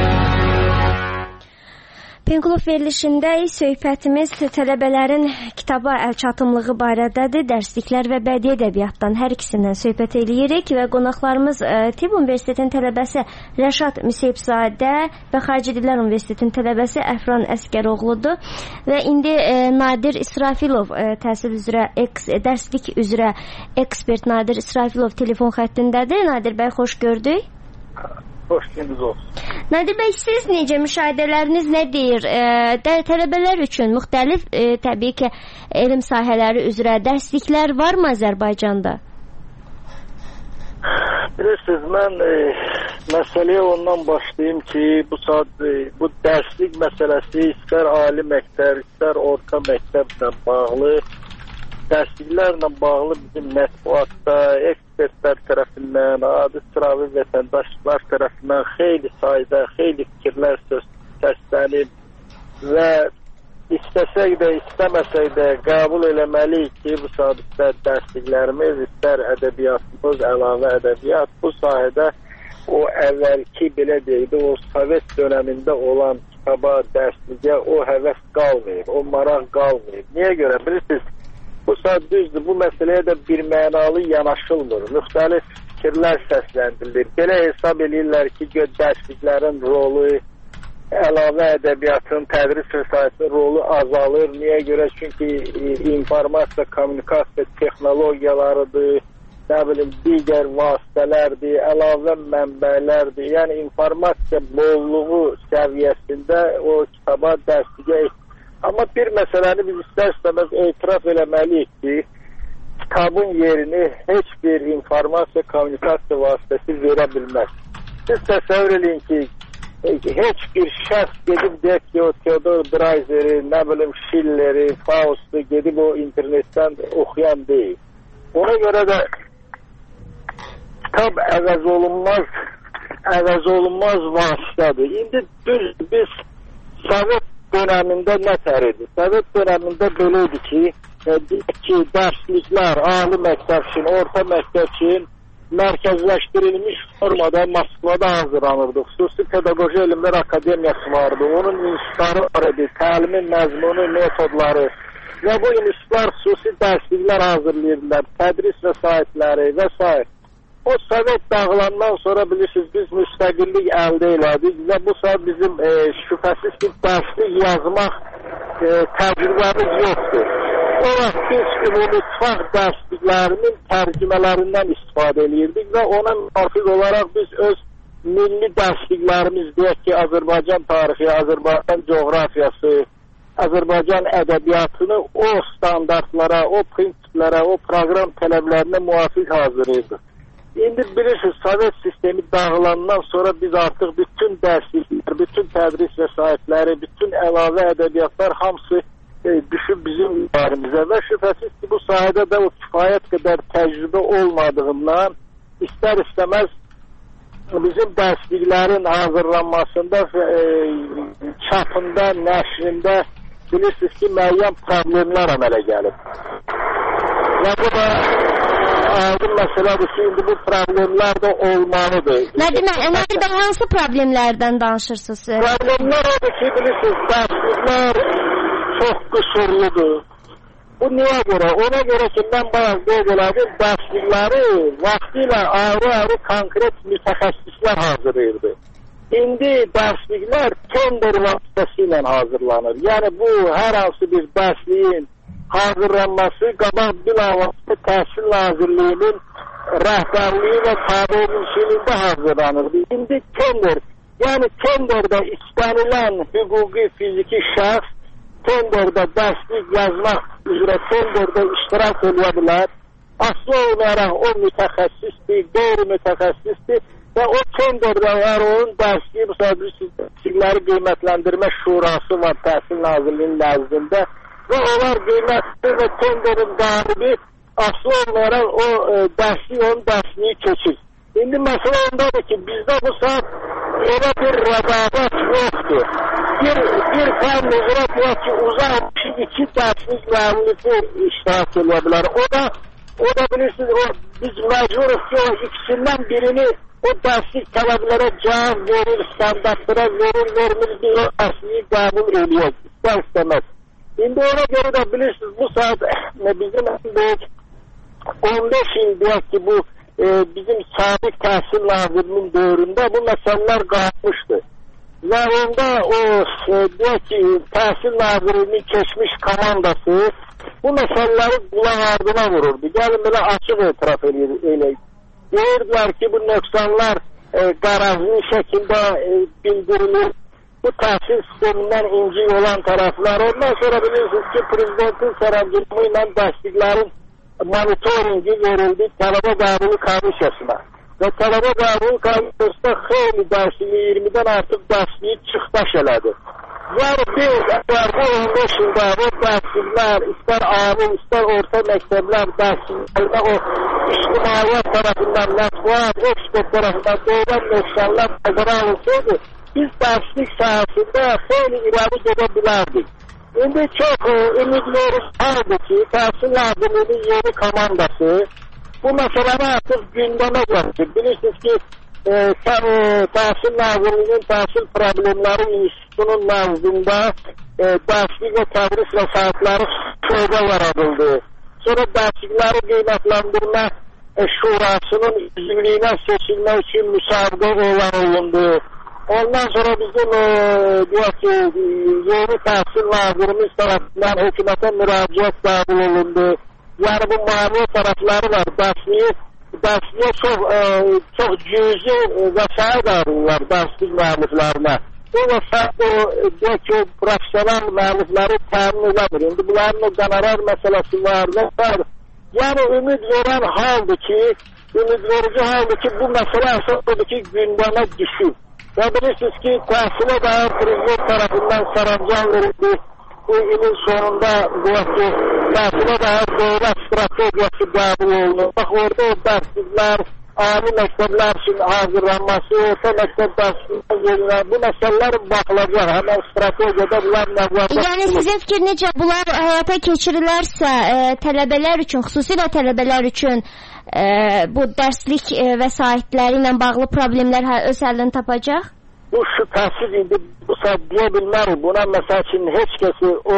Pen Klub verilişində söhbətimiz tələbələrin kitaba əlçatımlığı barədədir. Dərsliklər və bədii ədəbiyyatdan hər ikisindən söhbət eləyirik və qonaqlarımız Tibb Universitetinin tələbəsi Rəşad Müseyibzadə və Xarici Dillər Universitetinin tələbəsi Əfran Əskəroğludur və indi Nadir İsrafilov təhsil üzrə dərslik üzrə ekspert Nadir İsrafilov telefon xəttindədir. Nadir bəy, xoş gördük. Xoş gəldiniz olsun. Nadir bəy, siz necə, müşahidələriniz nə deyir? E, tələbələr üçün müxtəlif e, təbii ki, elm sahələri üzrə dərsliklər varmı Azərbaycanda? Bilirsiniz, mən e, məsələyə ondan başlayayım ki, bu saat e, bu dərslik məsələsi istər ali məktəb, istər orta məktəblə bağlı, dərsliklərlə bağlı bizim mətbuatda, ekspertlər tərəfindən, adi sıravi vətəndaşlar tərəfindən xeyli sayda, xeyli fikirlər söz səslənib və istəsək də, istəməsək də qəbul eləməliyik ki, bu saat istər dərsliklərimiz, istər ədəbiyyatımız, əlavə ədəbiyyat bu sahədə o əvvəlki, belə deyildi, o Sovet dönəmində olan kitaba, dərsliyə o həvəs qalmayıb, o maraq qalmayıb. Niyə görə? Bilirsiniz, bu saat düzdür, bu məsələyə də bir mənalı yanaşılmır. Müxtəlif fikirlər səsləndirilir. Belə hesab edirlər ki, dərsliklərin rolu, əlavə ədəbiyyatın, tədris vəsaitinin rolu azalır. Niyə görə? Çünki informasiya, kommunikasiya texnologiyalarıdır, nə bilim, digər vasitələrdir, əlavə mənbələrdir. Yəni, informasiya bolluğu səviyyəsində o kitaba, dərsliyə Amma bir məsələni biz istər-istəməz etiraf eləməliyik ki, kitabın yerini heç bir informasiya, kommunikasiya vasitəsi verə bilməz. Siz təsəvvür edin ki, heç bir şəxs gedib deyək ki, o Theodor Dreiseri, nə bilim Schilleri, Faust'u gedib o internetdən oxuyan deyil. Ona görə də kitab əvəz olunmaz, əvəz olunmaz vasitədir. İndi düz biz Sovet dönəmində nə təridir? Sovet dönəmində beləydi ki, e, ki, dərsliklər, ali məktəb üçün, orta məktəb üçün mərkəzləşdirilmiş formada Moskvada hazırlanırdı. Xüsusi Pedaqoji Elmlər Akademiyası vardı. Onun institutları var idi, təlimin məzmunu, metodları və bu institutlar xüsusi dərsliklər hazırlayırdılar, tədris vəsaitləri və s. O Sovet dağılandan sonra bilirsiniz, biz müstəqillik əldə elədik və bu saat bizim e, şübhəsiz ki, dərslik yazmaq e, təcrübəmiz yoxdur. O vaxt biz ümumutfaq dərsliklərinin tərcümələrindən istifadə edirdik və ona müvafiq olaraq biz öz milli dərsliklərimiz, deyək ki, Azərbaycan tarixi, Azərbaycan coğrafiyası, Azərbaycan ədəbiyyatını o standartlara, o prinsiplərə, o proqram tələblərinə müvafiq hazırlayırdıq. İndi bilirsiniz, Sovet sistemi dağılandan sonra biz artıq bütün dərsliklər, bütün tədris vəsaitləri, bütün əlavə ədəbiyyatlar hamısı e, düşüb bizim üzərimizə və şübhəsiz ki, bu sahədə də o kifayət qədər təcrübə olmadığından istər-istəməz bizim dərsliklərin hazırlanmasında, e, çapında, nəşrində bilirsiniz ki, müəyyən problemlər əmələ gəlib. Və bu da aydın məsələdir ki, indi bu problemlər də olmalıdır. Nədir bəy, hansı problemlərdən danışırsınız? Problemlər odur ki, bilirsiniz, dərsliklər çox qüsurludur. Bu niyə görə? Ona görə ki, mən bayaq qeyd elədim, dərslikləri vaxtilə ayrı-ayrı konkret mütəxəssislər hazırlayırdı. İndi dərsliklər tender vasitəsilə hazırlanır. Yəni bu, hər hansı bir dərsliyin hazırlanması qabaq bilavasitə Təhsil Nazirliyinin rəhbərliyi və tabiçiliyində hazırlanırdı. İndi tender, yəni tenderdə istənilən hüquqi fiziki şəxs tenderdə dərslik yazmaq üzrə tenderdə iştirak edə bilər. Aslı olaraq o mütəxəssisdir, qeyri-mütəxəssisdir və o tenderdə əgər onun dərsliyi, bu dərslikləri qiymətləndirmə şurası var Təhsil Nazirliyinin nəzdində və onlar qiymətli və tenderin qalibi aslı olmayan o e, dərslik, onun dərsliyi keçir. İndi məsələ ondadır ki, bizdə bu saat elə bir rəqabət yoxdur. Bir, bir fən üzrə deyək ki, uzaq iki dərslik müəllifi iştirak edə bilər. O da, o da bilirsiniz, o, biz məcburuq ki, o ikisindən birini o dərslik tələblərə cavab verir, standartlara verir, vermir, bir o dərsliyi qəbul ediyor, istər istəməz. İndi ona görə də bilirsiniz, bu saat bizim böyük on beş il deyək ki, bu e, bizim sabiq təhsil nazirinin dövründə bu məsələlər qalmışdı. Və onda o e, deyək ki, təhsil nazirinin keçmiş komandası bu məsələləri qulaq ardına vururdu. Gəlin belə açıq etiraf eləyək. Deyirdilər ki, bu nöqsanlar e, qarazlı şəkildə e, bildirilir. Bu təhsil sistemindən incik olan tərəflər. Ondan sonra bilirsiniz ki, prezidentin sərəncamı ilə dərsliklərin monitoringi verildi tələbə qəbulu komissiyasına. Və tələbə qəbulu komissiyasında xeyli dərsliyi, iyirmidən artıq dərsliyi çıxdaş elədi. Yəni bir, əgər bu on beş ildə bu dərsliklər, istər ali, istər orta məktəblər dərsliklərdə o ictimaiyyət tərəfindən, mətbuat, ekspert tərəfindən doğudan nöqsanlar nəzərə alınsaydı, biz dərslik sahəsində xeyli irəli gedə bilərdik. İndi çox e, ümidliyoruz halde ki, Təhsil Nazirliyinin yeni komandası bu məsələni artıq gündəmə gətirir. Bilirsiniz ki, e, Təhsil Nazirliyinin Təhsil Problemləri İnstitutunun nəzdində e, dərslik və tədris vəsaitləri şöbə yaradıldı. Sonra dərslikləri qiymətləndirmə e, şurasının üzvlüyünə seçilmək üçün müsabiqə elan olundu. Ondan sonra bizim e, deyək ki, yeni təhsil nazirimiz tərəfindən hökumətə müraciət qəbul olundu. Yəni bu maliyyə tərəfləri var. Dərsliyi, dərsliyə çox, e, çox cüzi vəsait ayrılırlar dərslik müəlliflərinə. Bu vəsait o, deyək ki, profesional müəllifləri təmin edəmir. İndi bunların o qənarar məsələsi var. var. Yəni ümid verən haldır ki, ümid verici haldır ki, bu məsələ əsas odur ki, gündəmə düşür. Və bilirsiniz ki, təhsilə dair prezident tərəfindən sərəncam verildi. Bu ilin sonunda bu ki, təhsilə dair dövlət strategiyası qəbul olunur. Bax, orada o dərsliklər, ali məktəblər üçün hazırlanması, orta məktəb dərsliklər, bu məsələlər baxılacaq. Həmən strategiyada bunlar nəzərdə. Yəni sizin fikrinizcə bunlar həyata keçirilərsə, e, tələbələr üçün, xüsusilə tələbələr üçün e, bu dərslik e, vəsaitləri ilə bağlı problemlər öz həllini tapacaq? Bu şübhəsiz indi bu saat deyə bilmərik. Buna məsəl üçün heç kəsi o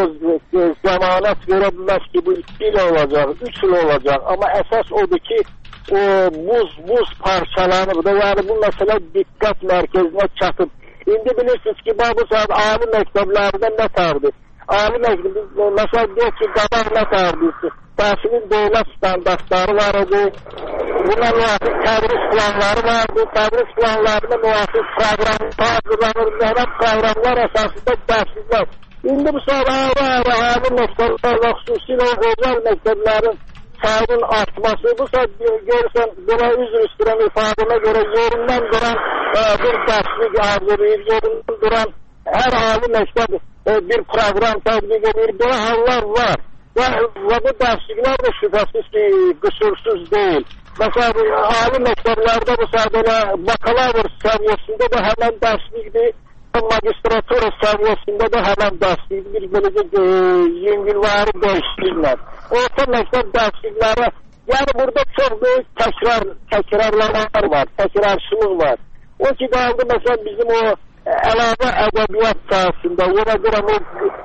zəmanət verə bilməz ki, bu iki il olacaq, üç il olacaq. Amma əsas odur ki, o buz, buz parçalanır. Yəni bu məsələ diqqət mərkəzinə çatıb. İndi bilirsiniz ki, bu saat ali məktəblərdə nə tərdir? Ali məktəbdə, məsəl deyək ki, qabaq nə tərdir? Təhsilin dövlət standartları var idi. Buna müvafiq tədris planları vardı. Tədris planlarına müvafiq proqramlar hazırlanır. Nələr proqramlar əsasında dərsliklər. İndi bu saat ayrı-ayrı ali məktəblər və xüsusilə özəl məktəblərin sayının artması, bu saat görürsən, buna üzr istəyirəm ifadəmə görə yerindən duran e, bir dərslik hazırlayır, yerindən duran hər ali məktəb e, bir proqram tətbiq edir. Belə hallar var. Və, və bu dərsliklər də şübhəsiz ki, qüsursuz deyil. Məsələn, ali məktəblərdə bu saat elə bakalavr səviyyəsində də həmən dərslikdir, magistratura səviyyəsində də həmən dərslikdir, bir beləcə e, yüngülvari dəyişdirlər. Orta məktəb dərslikləri, yəni burada çox böyük təkrar, təkrarlamalar var, təkrarçılıq var. O ki, qaldı məsələn bizim o əlavə ədəbiyyat sahəsində, ona görə o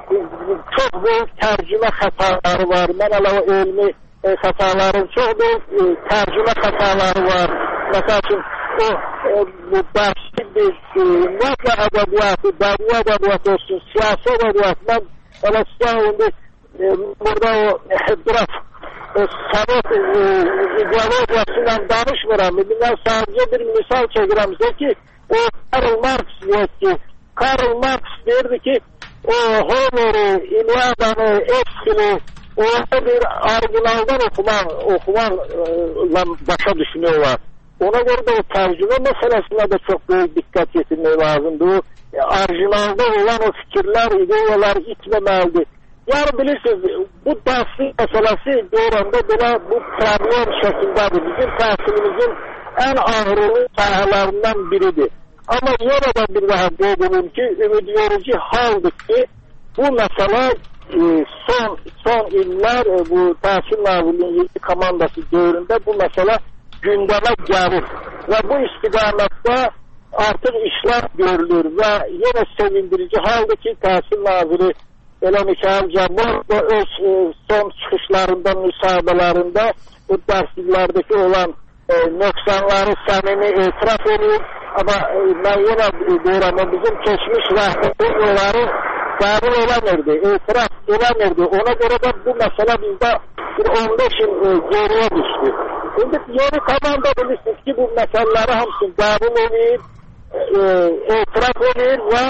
çox böyük tərcümə xətaları var, mən əlavə elmi e, xətaların, çox böyük e, tərcümə xətaları var. Məsəl üçün, o e, dərslikdir, ümumiyyətlə ədəbiyyatı, dərya ədəbiyyatı olsun, siyasi ədəbiyyatı, mən elə sizə indi e, burada o e, biraz e, Sovet e, ideologiyası ilə danışmıram. Mən sadəcə bir misal çəkirəm sizə ki, o Karl Marx deyək ki, Karl Marx deyirdi ki, o Homer'i, İlyada'nı, Eschil'i, orada bir orijinaldan okuman, okumanla başa düşünüyorlar. Ona göre de o tercüme meselesine de çok büyük dikkat getirmek lazımdı. O orijinalda olan o fikirler, ideyalar itmemelidir. Yani bilirsiniz, bu tahsil meselesi doğranda belə bu problem şəkildədir. Bizim tahsilimizin ən ağrılı sahələrindən biridir. Amma yenə də bir daha qeyd edim ki, ümid verici haldır ki, bu məsələ e, son son illər e, bu Tahsil Nazirliyinin yeni komandası dövründə bu məsələ gündəmə gəlir və bu istiqamətdə artıq işlər görülür və yenə sevindirici haldır ki, Tahsil Naziri elə Mikayıl Cabbar da öz e, son çıxışlarında, müsahibələrində bu dərsliklərdəki olan e, nöqsanları səmimi etiraf edir. Amma e, mən yenə deyirəm, bizim keçmiş rəhbəri onları qəbul eləmirdi, etiraf eləmirdi. Ona görə də bu məsələ bizdə bir on beş il e, geriyə düşdü. İndi yeni komanda bilirsiniz ki, bu məsələləri hamısını qəbul edir, e, etiraf edir və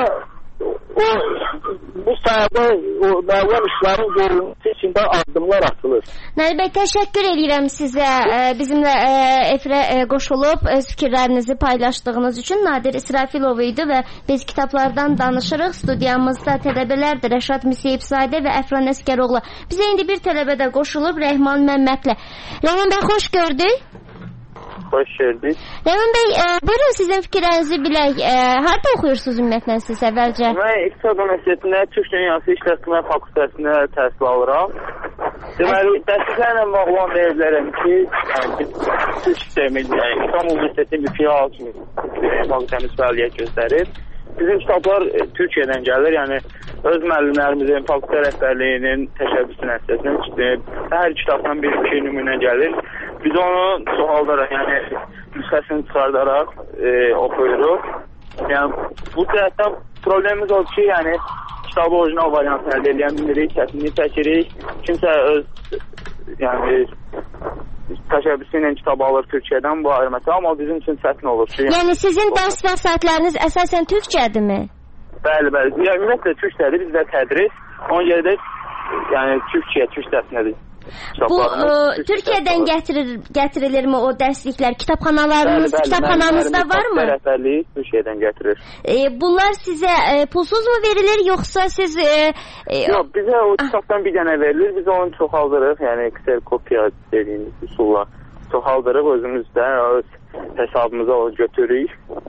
o, bu sahədə müəyyən işlərin görülməsi üçün də addımlar atılır. Nəri bəy, təşəkkür edirəm sizə e, bizimlə e, efirə e, qoşulub öz fikirlərinizi paylaşdığınız üçün. Nadir İsrafilov idi və biz kitablardan danışırıq. Studiyamızda tələbələrdir Rəşad Müseyibzadə və Əfran Əskəroğlu. Bizə indi bir tələbə də qoşulub Rəhman Məmmədlə. Rəhman bəy, xoş gördük. Hoş geldiniz. Rəhman bəy, e, buyurun sizin fikirlərinizi bilək. E, harada oxuyursunuz ümumiyyətlə siz əvvəlcə? Mən İqtisad Universitetində Türk Dünyası İşletmə Fakültəsində təhsil alıram. Deməli, dərsliklərlə bağlı olan deyə bilərəm ki, yəni, Türk sistemi, yəni, İstanbul Universitetinin bir filial kimi fakültəmiz fəaliyyət göstərir. Bizim kitablar e, Türkiyədən gəlir, yəni öz müəllimlərimizin, fakültə rəhbərliyinin təşəbbüsü nəticəsində hər kitabdan bir iki nümunə gəlir. Biz onu çoxaldaraq, yəni nüsxəsini çıxardaraq e, oxuyuruq. Yəni bu cəhətdən problemimiz odur ki, yəni kitabı orijinal variantını əldə edən bilirik, çətinlik çəkirik. Kimsə öz yəni təşəbbüsü ilə kitab alır Türkiyədən, bu ayrı məsələ, amma bizim üçün çətin olur ki, yəni, yəni sizin dərs vəsaitləriniz əsasən türkcədirmi? Bəli, bəli. Yəni ümumiyyətlə türkcədir, bizdə tədris. Ona görə də yəni Türkiyə, türk dərsinədir. Bu e, Türkiyədən gətirir, gətirilirmi o dərsliklər? Kitabxanalarınız, bəli, bəli, kitabxananızda varmı? Rəhbərliyi Türkiyədən gətirir. E, bunlar sizə e, pulsuz mu verilir, yoxsa siz... E, e, Yox, bizə o kitabdan bir dənə verilir, biz onu çoxaldırıq, yəni kserokopiya dediyimiz üsulla çoxaldırıq, özümüzdən öz hesabımıza o götürürük.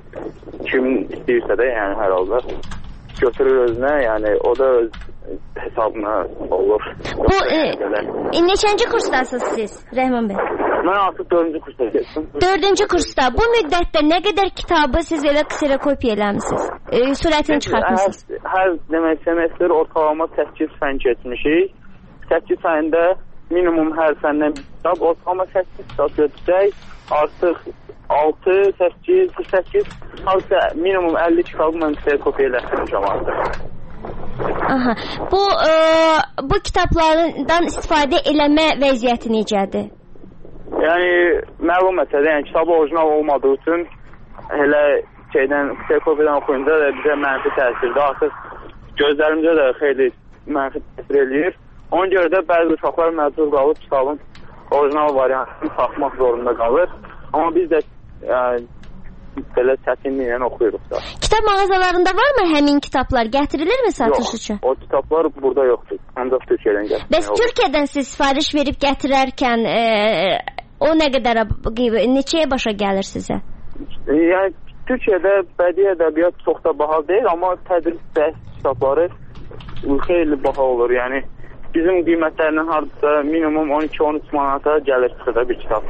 Kim istəyirsə də, yəni hər halda götürür özünə, yəni o da öz hesabına olur. Bu e, e, neçənci kursdasınız siz, Rəhman bəy? Mən artıq dördüncü kursda geçdim. Dördüncü kursda. Bu müddətdə nə qədər kitabı siz elə kserokopiya eləmişsiniz? E, sürətini çıxartmışsınız? Hər, hər demək semestr ortalama səkkiz fən keçmişik. səkkiz fəndə minimum hər fəndən bir kitab, ortalama səkkiz kitab götürsək, artıq altı, səkkiz, səkkiz, artıq minimum əlli kitabı mən kserokopiya eləmişəm artıq. Aha. Bu e, bu kitablardan istifadə eləmə vəziyyəti necədir? Yəni məlum məsələ, yəni kitabı orijinal olmadığı üçün elə şeydən kserokopiyadan oxuyunca da bizə mənfi təsirdir. Artıq gözlərimizə də xeyli mənfi təsir eləyir. Ona görə də bəzi uşaqlar məcbur qalıb kitabın orijinal variantını tapmaq zorunda qalır. Amma biz də yəni, belə çətinliklə oxuyuruq da. Kitab mağazalarında varmı həmin kitablar? Gətirilir mi satış yox, üçün? O kitablar burada yoxdur. Ancaq Türkiyədən gətirir. Bəs Türkiyədən siz sifariş verib gətirərkən e, o nə qədər, neçəyə başa gəlir sizə? Yəni Türkiyədə bədii ədəbiyyat çox da baha deyil, amma tədris dərs kitabları xeyli baha olur. Yəni bizim qiymətlərindən hardasa minimum on iki on üç manata gəlir çıxır da bir kitab.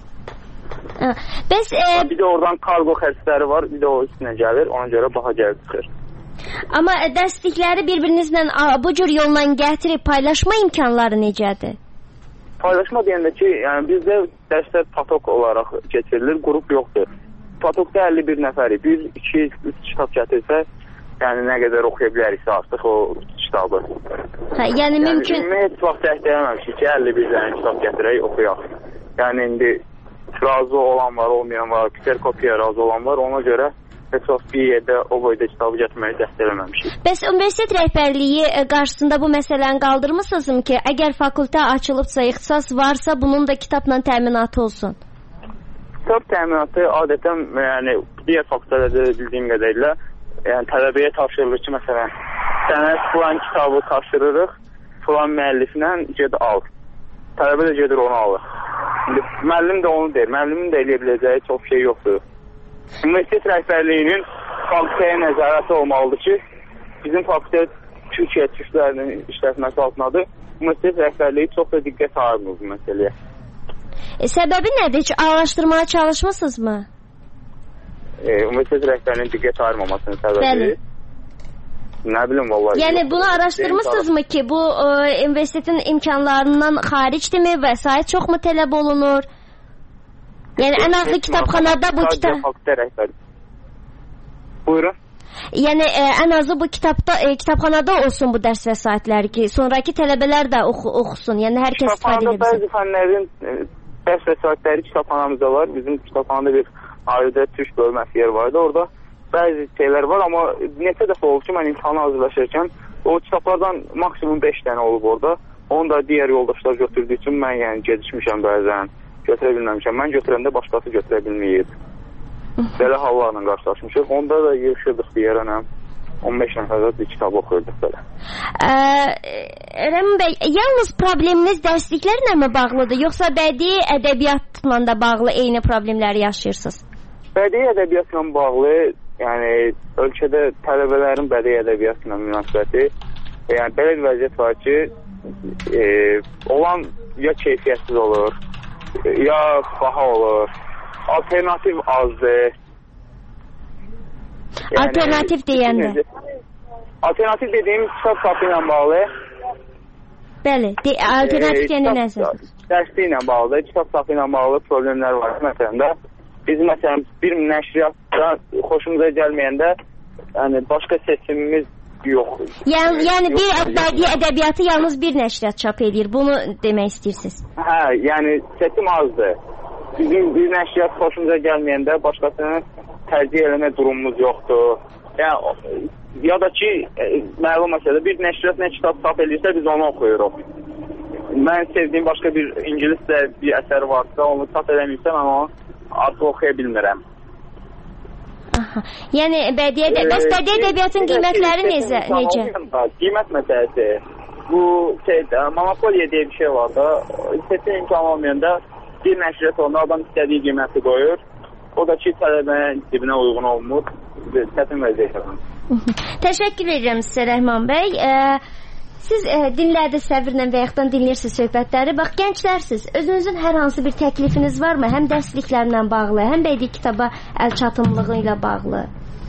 Ha, bəs e... bir də oradan kargo xərcləri var, bir də o üstünə gəlir, ona görə baha gəlir çıxır. Amma dərslikləri bir-birinizlə bu cür yolla gətirib paylaşma imkanları necədir? Paylaşma deyəndə ki, yəni bizdə dərslər patok olaraq keçirilir, qrup yoxdur. Patokda əlli bir nəfəri, bir, iki, üç kitab gətirsə, yəni nə qədər oxuya biləriksə artıq o kitabı. Ha, yəni mümkün... Yəni heç vaxt cəhd eləməmişik ki, əlli bir dənə kitab gətirək, oxuyaq. Yəni indi razı olan var, olmayan var, kserokopiya razı olan var, ona görə heç vaxt bir yerdə o boyda kitabı gətirməyi cəhd eləməmişik. Bəs universitet rəhbərliyi qarşısında bu məsələni qaldırmısınızmı ki, əgər fakültə açılıbsa, ixtisas varsa, bunun da kitabla təminatı olsun? Kitab təminatı adətən, yəni, digər fakültələrdə bildiyim qədərlə, yəni tələbəyə tapşırılır ki, məsələn, sənə filan kitabı tapşırırıq, filan müəlliflə ged al. Tələbə də gedir onu alır. İndi müəllim də onu deyir. Müəllimin də eləyə biləcəyi çox şey yoxdur. Universitet rəhbərliyinin fakültəyə nəzarəti olmalıdır ki, bizim fakültə Türkiyə türklərinin işlətməsi altındadır. Universitet rəhbərliyi çox da diqqət ayırmır bu məsələyə. E, səbəbi nədir? Heç araşdırmaya çalışmısınızmı? E, universitet rəhbərliyinin diqqət ayırmamasının səbəbi? Bəli. Nə bilim vallahi. Yəni bunu araşdırmısınızmı ki, bu e, universitetin imkanlarından xaricdirmi, vəsait çoxmu tələb olunur? Yəni ən azı kitabxanada bu kitab... Buyurun. Yəni e, ən azı bu kitabda e, kitabxanada olsun bu dərs vəsaitləri ki, sonraki tələbələr də oxu, oxusun. Yəni hər kəs istifadə edə bilsin. Bəzi fənlərin e, dərs vəsaitləri kitabxanamızda var. Bizim kitabxanada bir ayrıca türk bölməsi yer vardı. Orada bəzi şeylər var, amma neçə dəfə olub ki, mən imtihana hazırlaşırkən o kitablardan maksimum beş dənə olub orada. Onu da digər yoldaşlar götürdüyü üçün mən yəni gecikmişəm bəzən, götürə bilməmişəm. Mən götürəndə başqası götürə bilməyib. Belə hallarla qarşılaşmışıq. Onda da yığışırdıq bir yerə, on beş nəfərdə bir kitab oxuyurduq belə. Rəmin bəy, yalnız probleminiz dərsliklərlə mi bağlıdır, yoxsa bədii ədəbiyyatla da bağlı eyni problemləri yaşayırsınız? Bədii ədəbiyyatla bağlı, yəni ölkədə tələbələrin bədii ədəbiyyatla münasibəti, yəni belə bir vəziyyət var ki, e, olan ya keyfiyyətsiz olur, ya baha olur. Alternativ azdır. Yəni, alternativ deyəndə? Alternativ dediyim kitab sapı ilə bağlı. Bəli, de, alternativ e, deyəndə nəzər? Dərsli ilə bağlı, kitab sapı ilə bağlı problemlər var. Məsələn də, biz məsələn bir nəşriyyatda xoşumuza gəlməyəndə, yəni başqa seçimimiz yox. Yəni, yəni bir bədii ədəbiyyatı yalnız bir nəşriyyat çap edir, bunu demək istəyirsiniz? Hə, yəni seçim azdır. Bizim bir nəşriyyat xoşumuza gəlməyəndə başqasını tərcih eləmə durumumuz yoxdur. Yəni, ya da ki, e, məlum məsələ, bir nəşriyyat nə kitab çap edirsə, biz onu oxuyuruq. Mən sevdiyim başqa bir ingiliscə bir əsər varsa, onu çap eləməyirsə, mən onu artıq oxuya bilmirəm. Aha. Yəni, bədii ədəbiyyat, bədii ədəbiyyatın qiymətləri necə? necə? Qiymət məsələsi. Bu, şey, monopoliya deyə bir şey var da, seçim imkanı olmayanda bir nəşriyyat onda adam istədiyi qiyməti qoyur. O da ki, tələbənin cibinə uyğun olmur. Çətin vəziyyət. Təşəkkür edirəm sizə Rəhman bəy. E, siz e, dinlərdiniz səbirlə və yaxud dinləyirsiniz söhbətləri. Bax, gənclərsiniz. Özünüzün hər hansı bir təklifiniz varmı? Həm dərsliklərlə bağlı, həm bədii kitaba əl çatımlığı ilə bağlı.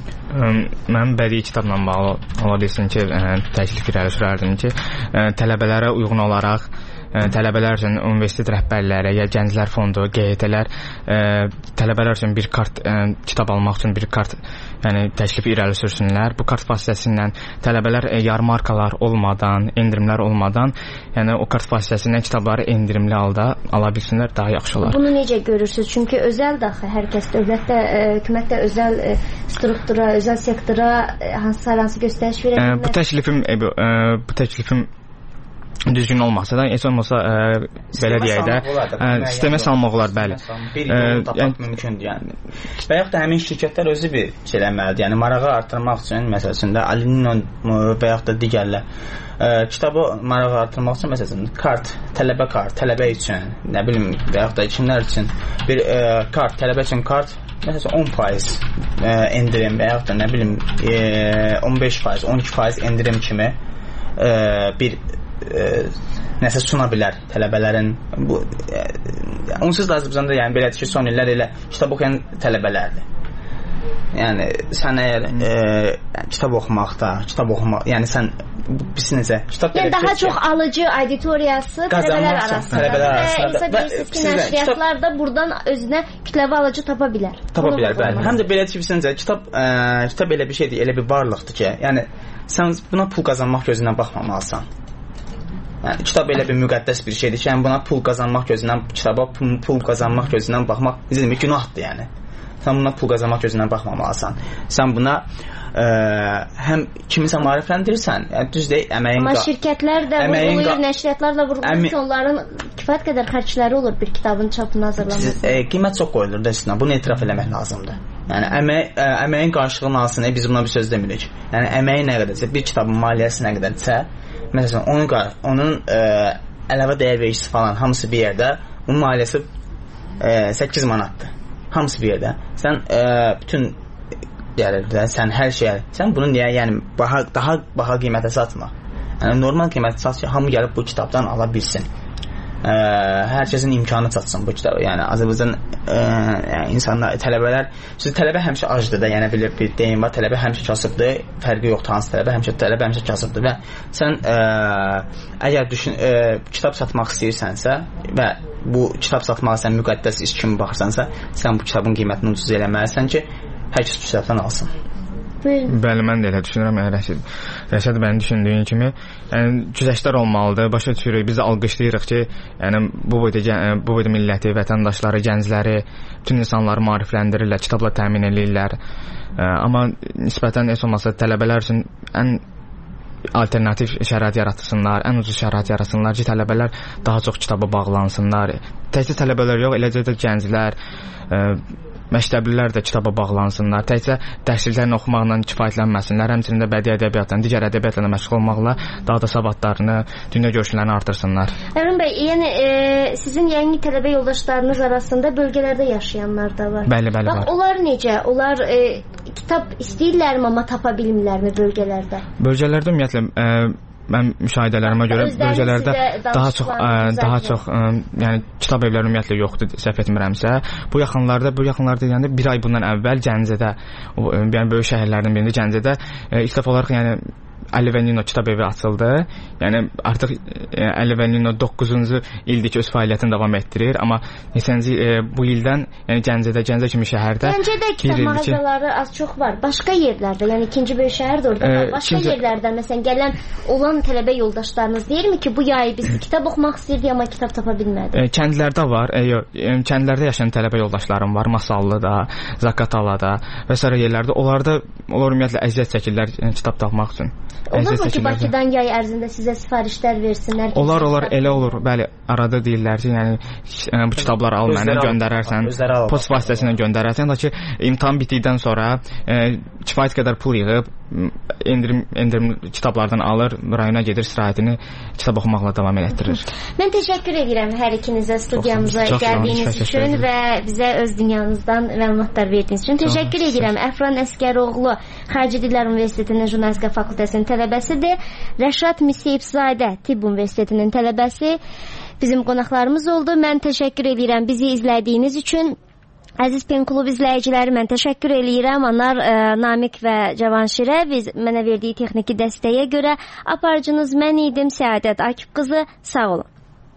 Mən bədii kitabla bağlı ola bilsin ki, təklif irəli sürərdim ki, tələbələrə uyğun olaraq tələbələr üçün universitet rəhbərləri ya gənclər fondu, G H T-lər tələbələr üçün bir kart kitab almaq üçün bir kart yəni təklif irəli sürsünlər. Bu kart vasitəsilə tələbələr yarmarkalar olmadan, endirimlər olmadan, yəni o kart vasitəsilə kitabları endirimli halda ala bilsinlər, daha yaxşı olar. Bunu necə görürsüz? Çünki özəl daxı hər kəs dövlətdə, hökumətdə özəl struktura, özəl sektora hansı hansı göstəriş verə bilmir. Bu təklifim bu təklifim düzgün olmasa da, heç olmasa ə, belə deyək də, ə, sistemə salmaq olar, bəli. Bir yol tapmaq mümkündür, yəni. Və yaxud da həmin şirkətlər özü bir şey eləməlidir, yəni marağı artırmaq üçün, məsələsində, Alinin və yaxud da digərlər, ə, kitabı marağı artırmaq üçün, məsələsində, kart, tələbə kart, tələbə üçün, nə bilim, və yaxud da kimlər üçün bir ə, kart, tələbə üçün kart, məsələn on faiz ə, endirim və yaxud da, nə bilim, ə, on beş faiz, on iki faiz endirim kimi ə, bir E, nəsə suna bilər tələbələrin bu e, onsuz da Azərbaycanda yəni belədir ki, son illər elə kitab oxuyan tələbələrdir. Yəni sən əgər e, kitab oxumaqda, kitab oxumaq, yəni sən biz necə kitab yəni daha çox alıcı auditoriyası tələbələr arasında. Tələbələr arasında. Və bilirsiniz ki, nəşriyyatlar da buradan özünə kütləvi alıcı tapa bilər. Tapa bilər, bəli. Həm də belədir ki, biz necə kitab e, kitab elə bir şeydir, elə bir varlıqdır ki, yəni sən buna pul qazanmaq gözündən baxmamalısan. Yəni kitab elə bir müqəddəs bir şeydir ki, yəni buna pul qazanmaq gözündən, kitaba pul, pul qazanmaq gözündən baxmaq necə bir günahdır, yəni. Sən buna pul qazanmaq gözündən baxmamalısan. Sən buna ə, həm kimisə maarifləndirirsən, yəni düz deyil, əməyin amma şirkətlər də vurğulayır, nəşriyyatlar da vurğulayır ki, onların kifayət qədər xərcləri olur bir kitabın çapını hazırlaması. E, qiymət çox qoyulur da üstünə, bunu etiraf eləmək lazımdır. Yəni əmək, ə, əməyin qarşılığını alsın, biz buna bir söz demirik. Yəni əməyi nə qədərsə, bir kitabın maliyyəsi nə qədərsə, Məsələn, onun onun ə, əlavə dəyər vergisi falan hamısı bir yerdə, bunun maliyyəsi ə, səkkiz manatdır. Hamısı bir yerdə. Sən ə, bütün deyirlər, sən hər şeyə, sən bunu niyə, yəni baha, daha baha qiymətə satma. Yəni normal qiymətə sat ki, hamı gəlib bu kitabdan ala bilsin. Ə, hər kəsin imkanı çatsın bu kitabı. Yəni Azərbaycan ə, yəni insanlar, tələbələr, siz tələbə həmişə acdır da, yəni bir, bir deyim var, tələbə həmişə kasıbdır, fərqi yoxdur hansı tələbə, həmişə tələbə həmişə kasıbdır və sən ə, əgər düşün, ə, kitab satmaq istəyirsənsə və bu kitab satmağa sən müqəddəs iş kimi baxırsansa, sən bu kitabın qiymətini ucuz eləməlisən ki, hər kəs bu kitabdan alsın. Bəli, mən də elə düşünürəm, yəni Rəşid. Rəşid mənim düşündüyüm kimi, yəni güzəştlər olmalıdır. Başa düşürük, biz alqışlayırıq ki, yəni bu boyda bu boyda milləti, vətəndaşları, gəncləri, bütün insanları maarifləndirirlər, kitabla təmin edirlər. Amma nisbətən heç olmasa tələbələr üçün ən alternativ şərait yaratsınlar, ən ucuz şərait yaratsınlar ki, tələbələr daha çox kitaba bağlansınlar. Təkcə tələbələr yox, eləcə də gənclər, məktəblilər də kitaba bağlansınlar. Təkcə dərsliklərini oxumaqla kifayətlənməsinlər, həmçinin də bədii ədəbiyyatla, digər ədəbiyyatla məşğul olmaqla daha da savadlarını, dünya görüşlərini artırsınlar. Əmin bəy, yəni e, sizin yeni tələbə yoldaşlarınız arasında bölgələrdə yaşayanlar da var. Bəli, bəli, Bax, var. Onlar necə? Onlar e, kitab istəyirlərmi, amma tapa bilmirlərmi bölgələrdə? Bölgələrdə ümumiyyətlə e, mən müşahidələrimə görə bölgələrdə daha çox ə, daha çox ə, yəni kitab evləri ümumiyyətlə yoxdur, səhv etmirəmsə. Bu yaxınlarda, bu yaxınlarda yəni bir ay bundan əvvəl Gəncədə, o, yəni böyük şəhərlərdən birində Gəncədə ə, ilk dəfə olaraq yəni Əli və Nino kitab evi açıldı. Yəni artıq e, Əli və Nino doqquzuncu ildir ki öz fəaliyyətini davam etdirir, amma neçənci e, bu ildən yəni Gəncədə, Gəncə kimi şəhərdə Gəncədə kitab mağazaları az çox var. Başqa yerlərdə, yəni ikinci böyük şəhər də orada var. Başqa ikinci... yerlərdə məsələn gələn olan tələbə yoldaşlarınız deyirmi ki, bu yay biz kitab oxumaq istəyirdik, amma kitab tapa bilmədik? E, kəndlərdə var. E, yox, e, kəndlərdə yaşayan tələbə yoldaşlarım var. Masallıda, Zaqatalada və s. yerlərdə. Onlarda onlar ümumiyyətlə əziyyət çəkirlər e, kitab tapmaq üçün. Olur mu ki, Bakıdan yay ərzində sizə sifarişlər versinlər? Olar, olar, elə olur. Bəli, arada deyirlər ki, yəni ə, bu kitabları al mənə, göndərərsən, post vasitəsilə göndərərsən, da ki, imtahan bitdikdən sonra ə, kifayət qədər pul yığıb endirim, endirim kitablardan alır, rayona gedir, istirahətini kitab oxumaqla davam elətdirir. Mən təşəkkür edirəm hər ikinizə studiyamıza gəldiyiniz üçün və bizə öz dünyanızdan məlumatlar verdiyiniz üçün. Təşəkkür edirəm. Əfran Əsgəroğlu Xarici Dillər Universitetinin Jurnalistika fakültəsinin tələbəsidir. Rəşad Miseyibzadə Tibb Universitetinin tələbəsi bizim qonaqlarımız oldu. Mən təşəkkür edirəm bizi izlədiyiniz üçün. Əziz Pen Klub izləyiciləri, mən təşəkkür eləyirəm. Onlar ə, Namiq və Cavanşirə biz mənə verdiyi texniki dəstəyə görə. Aparıcınız mən idim, Səadət Akif qızı. Sağ olun.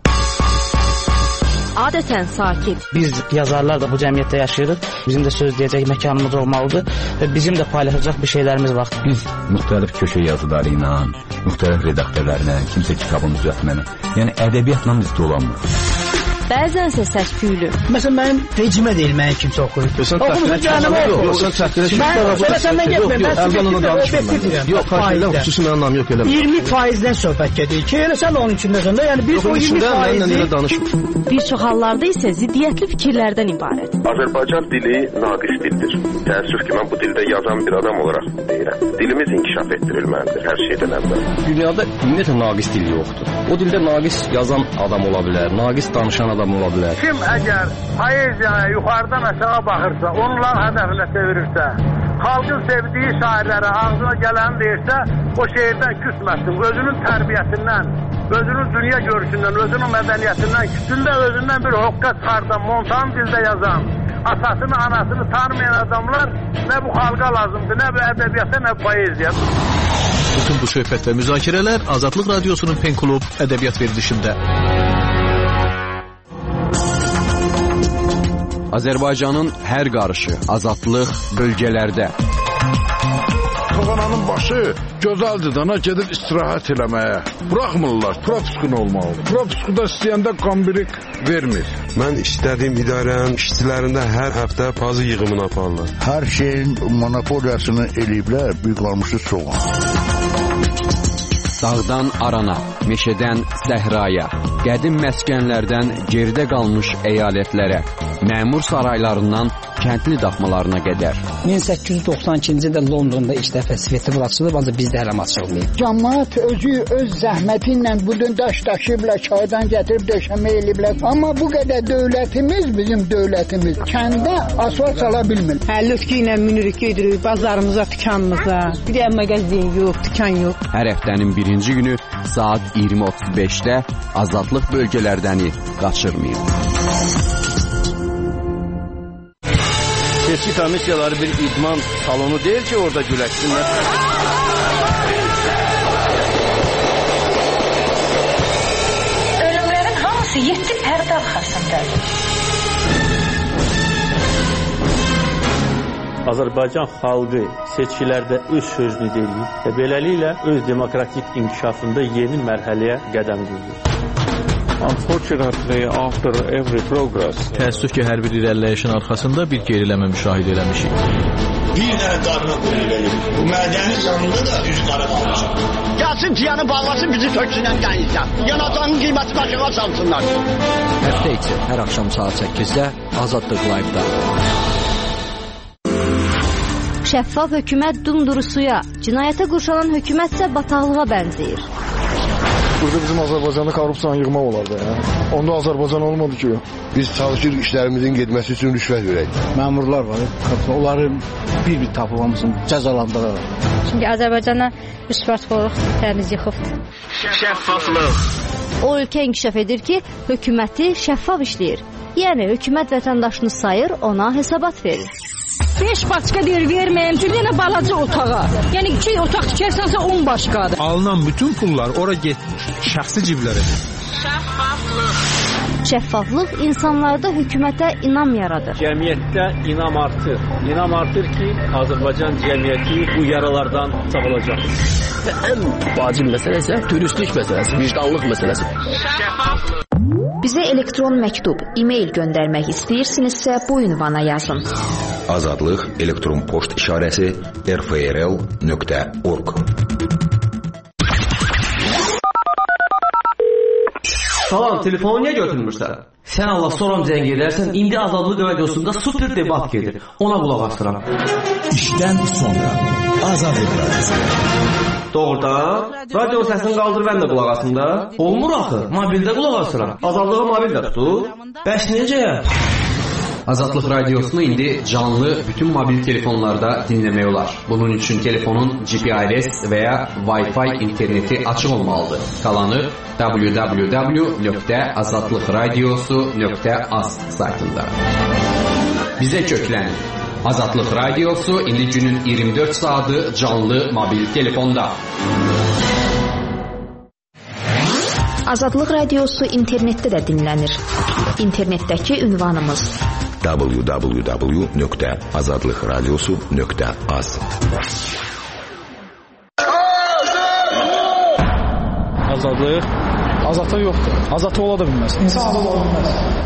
Adətən sakit. Biz yazarlar da bu cəmiyyətdə yaşayırıq. Bizim də söz deyəcək məkanımız olmalıdır və bizim də paylaşacaq bir şeylərimiz var. Biz müxtəlif köşə yazıları ilə, müxtəlif redaktörlərlə, kimsə kitabını düzəltməni, yəni ədəbiyyatla biz dolanmırıq. Bəzənsə səs-küylü. Məsələn, mənim vecimə deyil, mənə kimsə oxuyur. Oxumusun canımı oxuyur. Sən çəkdirə Mən səndən getməyim, mən sizə yox, xaşəylə xüsusi mənim anlam yox elə. iyirmi faizdən söhbət gedir ki, elə sən onun içindəsən də, yəni biz o iyirmi faizi bir çox hallarda isə ziddiyyətli fikirlərdən ibarət. Azərbaycan dili naqis dildir. Təəssüf ki, mən bu dildə yazan bir adam olaraq deyirəm. Dilimiz inkişaf etdirilməlidir hər şeydən əvvəl. Dünyada ümumiyyətlə naqis dil yoxdur. O dildə naqis yazan adam ola bilər, naqis danışan adam ola bilər. Kim əgər poeziyaya yuxarıdan aşağı baxırsa, onlar hədəfinə çevirirsə, xalqın sevdiyi şairlərə ağzına gələni deyirsə, o şeirdən küsməsin. Özünün tərbiyəsindən, özünün dünya görüşündən, özünün mədəniyyətindən, kütündə özündən bir hoqqa çıxardan, montan dildə yazan, atasını, anasını tanımayan adamlar nə bu xalqa lazımdır, nə bu ədəbiyyata, nə poeziya. Bütün bu söhbət və müzakirələr Azadlıq Radiosunun Pen Klub ədəbiyyat verilişində. Azərbaycanın hər qarışı, azadlıq bölgələrdə. Toğananın başı gözəldir dana gedir istirahət eləməyə. Buraxmırlar, propiskun olmalıdır. Propiskuda istəyəndə qambirik vermir. Mən işlədiyim idarənin işçilərində hər həftə pazı yığımını aparırlar. Hər şeyin monopoliyasını eləyiblər, bir qalmışı soğan. Dağdan arana, meşədən səhraya, qədim məskənlərdən geridə qalmış əyalətlərə, məmur saraylarından kəndli daxmalarına qədər. min səkkiz yüz doxsan ikinci ildə Londonda ilk dəfə festival açılıb, ancaq bizdə hələ açılmayıb. Cəmaət özü öz zəhməti ilə budun daş daşıyıblar, çaydan gətirib döşəmə eləyiblər. Amma bu qədər dövlətimiz, bizim dövlətimiz kəndə asfalt sala bilmir. Həllütkü ilə minirik, gedirik bazarımıza, dükanımıza. Bir də mağazin yox, dükan yox. Hər həftənin birinci günü saat iyirmi otuz beşdə azadlıq bölgələrdəni qaçırmayın. Seçki komissiyaları bir idman salonu deyil ki, orada güləşsinlər. Ölümlərin hamısı yeddi pərdə arxasındadır. Azərbaycan xalqı seçkilərdə öz sözünü deyir və beləliklə öz demokratik inkişafında yeni mərhələyə qədəm qoyur. Unfortunately, after every progress, təəssüf ki, hər bir irəliləyişin arxasında bir geriləmə müşahidə eləmişik. Bir dənə qarına qoyulayım. Bu mədəni canında da üz qara qalmışam. Gəlsin tiyanı bağlasın, bizi töksünən gəlirsən. Yanacağın qiyməti başına salsınlar. Həftə içi hər axşam saat səkkizdə Azadlıq Live-da. Şəffaf hökumət dumdurusuya, cinayətə qurşanan hökumətsə bataqlığa bənzəyir. Burada bizim Azərbaycanda korrupsiyanı yığmaq olardı. Ya. Onda Azərbaycan olmadı ki. Biz çalışırıq işlərimizin getməsi üçün rüşvət verək. Məmurlar var, onların bir-bir tapılmasını cəzalandırırlar. Çünki Azərbaycana rüşvətxorluq təmiz yıxıbdır. Şəffaflıq. O ölkə inkişaf edir ki, hökuməti şəffaf işləyir. Yəni hökumət vətəndaşını sayır, ona hesabat verir. beş başqa deyir verməyəm ki, yenə balaca otağa. Yəni iki otaq tikərsənsə on başqadır. Alınan bütün pullar ora getmir, şəxsi ciblərə. Şəffaflıq. Şəffaflıq insanlarda hökumətə inam yaradır. Cəmiyyətdə inam artır. İnam artır ki, Azərbaycan cəmiyyəti bu yaralardan sağolacaq. Və ən vacib məsələ isə dürüstlük məsələsi, vicdanlıq məsələsi. Şəffaflıq. Bizə elektron məktub, e-mail göndərmək istəyirsinizsə bu ünvana yazın. Azadlıq elektron poçt işarəsi r f r l nöqtə org. Salam, telefonu niyə götürmürsən? Sən Allah soram zəng edərsən, indi Azadlıq radiosunda super debat gedir. Ona qulaq asıram. İşdən sonra Azadlıq radiosu. Doğrudan, radio səsini qaldır, mən də qulaq asım da. Olmur axı, mobildə qulaq asıram. Azadlığı mobildə tutur. Bəs necə? Azadlıq radiosunu indi canlı bütün mobil telefonlarda dinləmək olar. Bunun üçün telefonun G P R S və ya Wi-Fi interneti açıq olmalıdır. Qalanı w w w nöqtə azadlıq radiosu nöqtə az saytında. Bizə köklənin. Azadlıq radiosu indi günün iyirmi dörd saatı canlı mobil telefonda. Azadlıq radiosu internetdə də dinlənir. İnternetdəki ünvanımız w w w nöqtə azadlıq radiosu nöqtə az. Azadlıq? Azadlıq yoxdur. Azadlıq ola da bilməz. İnsan ola bilməz.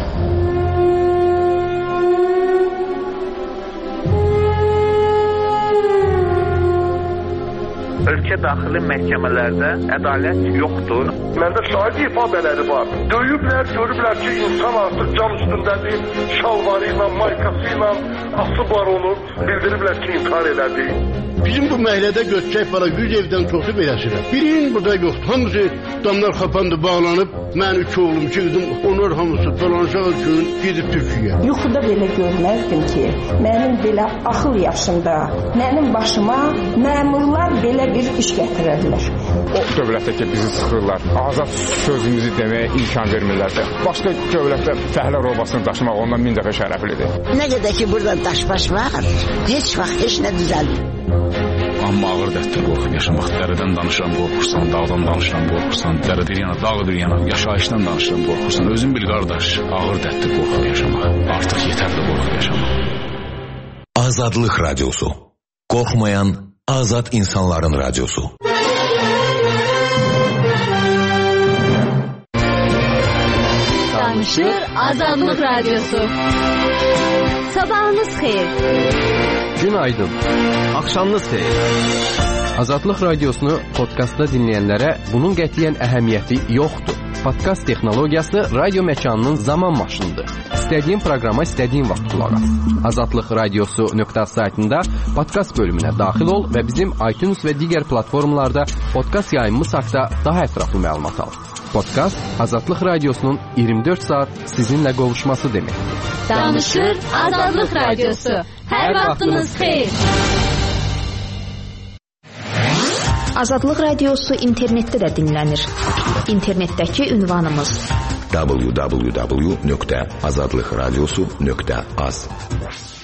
Ölkə daxili məhkəmələrdə ədalət yoxdur. Məndə şahid ifadələri var. Döyüblər, görüblər ki, insan artıq cam üstündədir, şalvarı ilə, maykası ilə asıb var onu, bildiriblər ki, intihar elədi. Bizim bu məhəllədə göçək var, yüz evdən çoxu beləsirəm. Birinin burada yoxdur. Hamısı damlar xapandı, bağlanıb. Mən iki oğlum, iki qızım, onlar hamısı dolanışaq üçün gedib Türkiyə. Yuxuda belə görməzdim ki, mənim belə axıl yaşımda, mənim başıma məmurlar belə bir iş gətirərlər. O dövlətdə ki, bizi sıxırlar, azad sözümüzü deməyə imkan vermirlərsə, başqa dövlətdə fəhlə robasını daşımaq ondan min dəfə şərəflidir. Nə qədər ki, burada daş-baş var, heç vaxt heç nə düzəlmir. Amma ağır dərddə qorxub yaşamaq. Dərədən danışıram, qorxursan, dağdan danışıram, qorxursan, dərədir yana, dağdır yana, yaşayışdan danışıram, qorxursan. Özün bil, qardaş, ağır dərddə qorxub yaşamaq. Artıq yetərli qorxub yaşamaq. Azadlıq radiosu. Qorxmayan azad insanların radiosu. Danışır Azadlıq radiosu. Sabahınız xeyir. Günaydın. Axşamınız xeyir. Azadlıq radiosunu podkastda dinləyənlərə bunun qətiyyən əhəmiyyəti yoxdur. Podkast texnologiyası radio məkanının zaman maşınıdır. İstədiyin proqrama istədiyin vaxt qulaq as. azadlıq radiosu nöqtə az saytında podkast bölümünə daxil ol və bizim iTunes və digər platformalarda podkast yayımımız haqqında daha ətraflı məlumat al. Podkast Azadlıq Radiosunun iyirmi dörd saat sizinlə qovuşması deməkdir. Danışır Azadlıq Radiosu. Hər vaxtınız xeyir. Azadlıq Radiosu internetdə də dinlənir. İnternetdəki ünvanımız w w w nöqtə azadlıq radiosu nöqtə az.